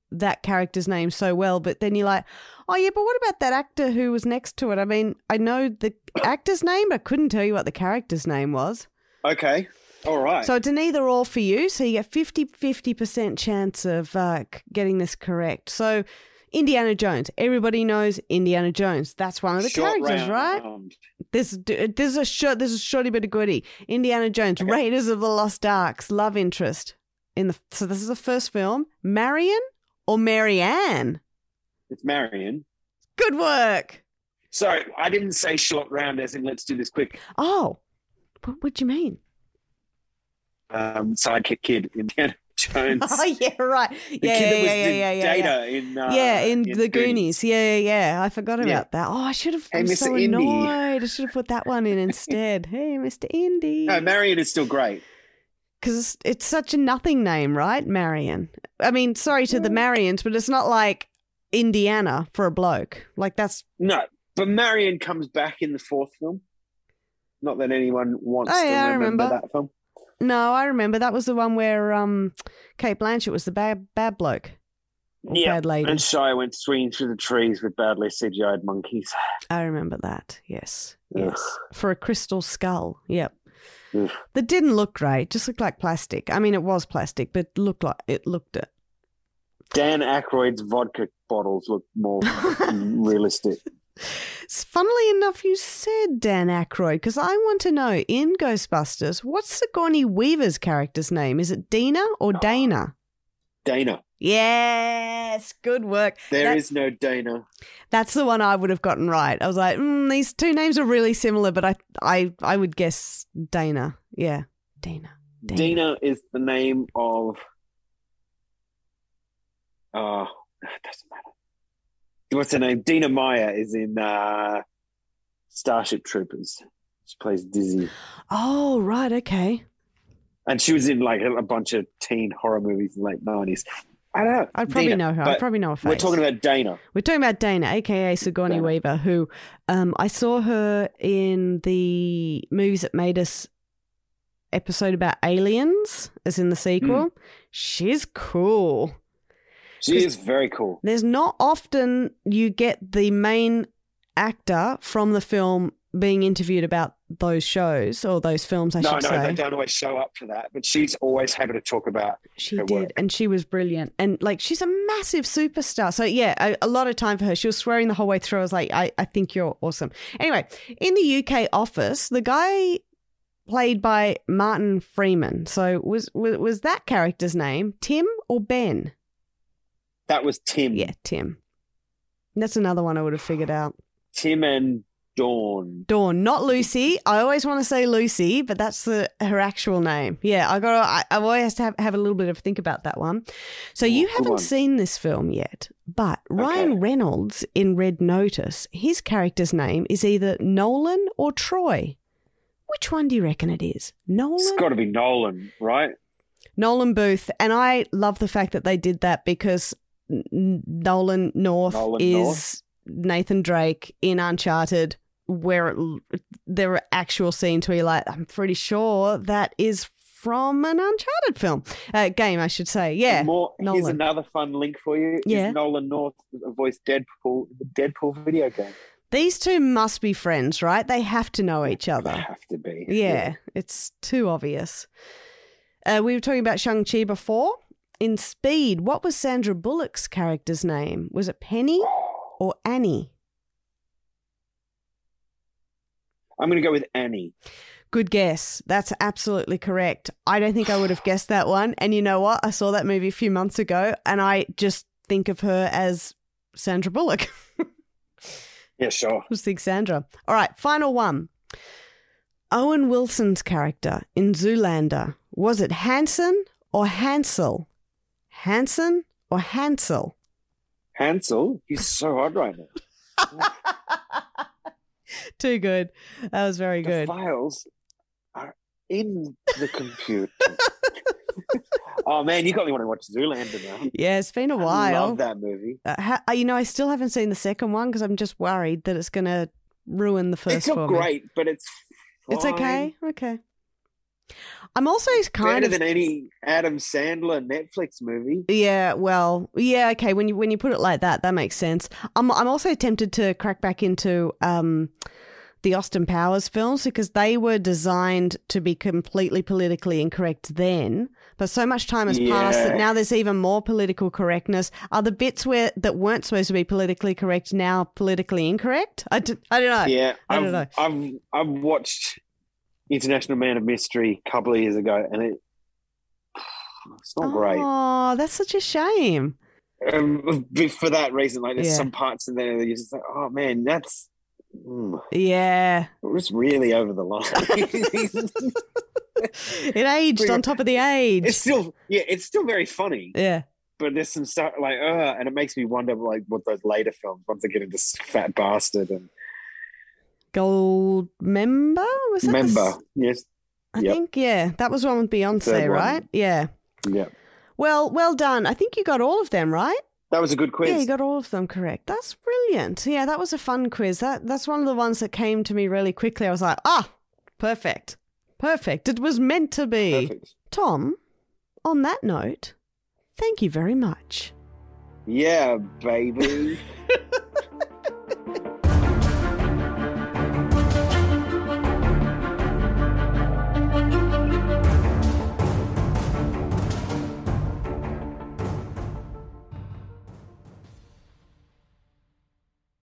that character's name so well, but then you're like, oh yeah, but what about that actor who was next to it? I mean, I know the actor's name, but I couldn't tell you what the character's name was. Okay. All right. So it's an either or for you. So you get 50% chance of getting this correct. So Indiana Jones. Everybody knows Indiana Jones. That's one of the characters, right? There's a shorty bit of goodie. Indiana Jones, okay. Raiders of the Lost Arks, love interest. So this is the first film. Marion or Marianne? It's Marion. Good work. Sorry, I didn't say short round as in let's do this quick. Oh, what do you mean? Sidekick kid, Indiana Jones. Oh, yeah, right. The kid that was Data in the Goonies. Yeah. I forgot about that. Oh, I should have. Hey, I'm Mr. so Indy. annoyed. I should have put that one in instead. Hey, Mr. Indy. No, Marion is still great. Because it's such a nothing name, right? Marion. I mean, sorry to the Marions, but it's not like Indiana for a bloke. Like that's... No, but Marion comes back in the fourth film. Not that anyone wants to remember that film. No, I remember. That was the one where Kate Blanchett was the bad bloke. Yeah, bad lady. And Shia went swinging through the trees with badly CGI'd monkeys. I remember that, yes. Ugh. Yes. For a crystal skull, yep. Ugh. That didn't look great, just looked like plastic. I mean, it was plastic, but it looked it. Dan Aykroyd's vodka bottles look more realistic. Funnily enough, you said Dan Aykroyd, because I want to know, in Ghostbusters, what's Sigourney Weaver's character's name? Is it Dina or Dana? Dana. Yes, good work. There is no Dana. That's the one I would have gotten right. I was like, these two names are really similar, but I would guess Dana. Yeah, Dana. Dina is the name of... it doesn't matter. What's her name? Dina Meyer is in Starship Troopers. She plays Dizzy. Oh, right, okay. And she was in like a bunch of teen horror movies in the late 90s. I don't know. I'd probably know her. I'd probably know her face. We're talking about Dana. We're talking about Dana, a.k.a. Sigourney Weaver, who I saw her in the Movies That Made Us episode about aliens, as in the sequel. She's cool. She is very cool. There's not often you get the main actor from the film being interviewed about those shows or those films, I should say. No, they don't always show up for that, but she's always happy to talk about She her did, work. and she was brilliant. And, like, she's a massive superstar. So, yeah, a lot of time for her. She was swearing the whole way through. I was like, I think you're awesome. Anyway, in the UK Office, the guy played by Martin Freeman. So was that character's name Tim or Ben? That was Tim. Yeah, Tim. That's another one I would have figured out. Tim and Dawn. Dawn, not Lucy. I always want to say Lucy, but that's her actual name. Yeah, I always have a little bit of a think about that one. So you haven't seen this film yet, but Ryan Reynolds in Red Notice, his character's name is either Nolan or Troy. Which one do you reckon it is? Nolan? It's got to be Nolan, right? Nolan Booth. And I love the fact that they did that because Nolan North is Nathan Drake in Uncharted, where there are actual scenes where you're like, I'm pretty sure that is from an Uncharted film. Game, I should say. Yeah. Here's another fun link for you. Yeah. Nolan North voiced Deadpool, the Deadpool video game. These two must be friends, right? They have to know each other. They have to be. Yeah. It's too obvious. We were talking about Shang-Chi before. In Speed, what was Sandra Bullock's character's name? Was it Penny or Annie? I'm going to go with Annie. Good guess. That's absolutely correct. I don't think I would have guessed that one. And you know what? I saw that movie a few months ago and I just think of her as Sandra Bullock. Yeah, sure. Just think Sandra. All right, final one. Owen Wilson's character in Zoolander, was it Hanson or Hansel? Hanson or Hansel? Hansel? He's so hard right now. Too good. That was very good. The files are in the computer. Oh, man, you got me want to watch Zoolander now. Yeah, it's been a while. I love that movie. I still haven't seen the second one because I'm just worried that it's going to ruin the first one. It's not great, but it's fine. It's okay? Okay. I'm also kind Better of than any Adam Sandler Netflix movie. Yeah, well, yeah, okay. When you put it like that, that makes sense. I'm also tempted to crack back into the Austin Powers films because they were designed to be completely politically incorrect then, but so much time has passed that now there's even more political correctness. Are the bits that weren't supposed to be politically correct now politically incorrect? I don't know. Yeah, I don't know. I've watched International Man of Mystery a couple of years ago, and it's not great. Oh, that's such a shame. For that reason, like there's Yeah. some parts in there that you're just like, oh man, that's Yeah. it was really over the line. It aged on top of the age. It's still very funny. Yeah. But there's some stuff like, and it makes me wonder like what those later films once they get into Fat Bastard and Gold Member? Was that Member. Yes. I think, yeah. That was one with Beyonce, Third one. right? Yeah. Yeah. Well done. I think you got all of them, right? That was a good quiz. Yeah, you got all of them correct. That's brilliant. Yeah, that was a fun quiz. That's one of the ones that came to me really quickly. I was like, perfect. Perfect. It was meant to be. Perfect. Tom, on that note, thank you very much. Yeah, baby.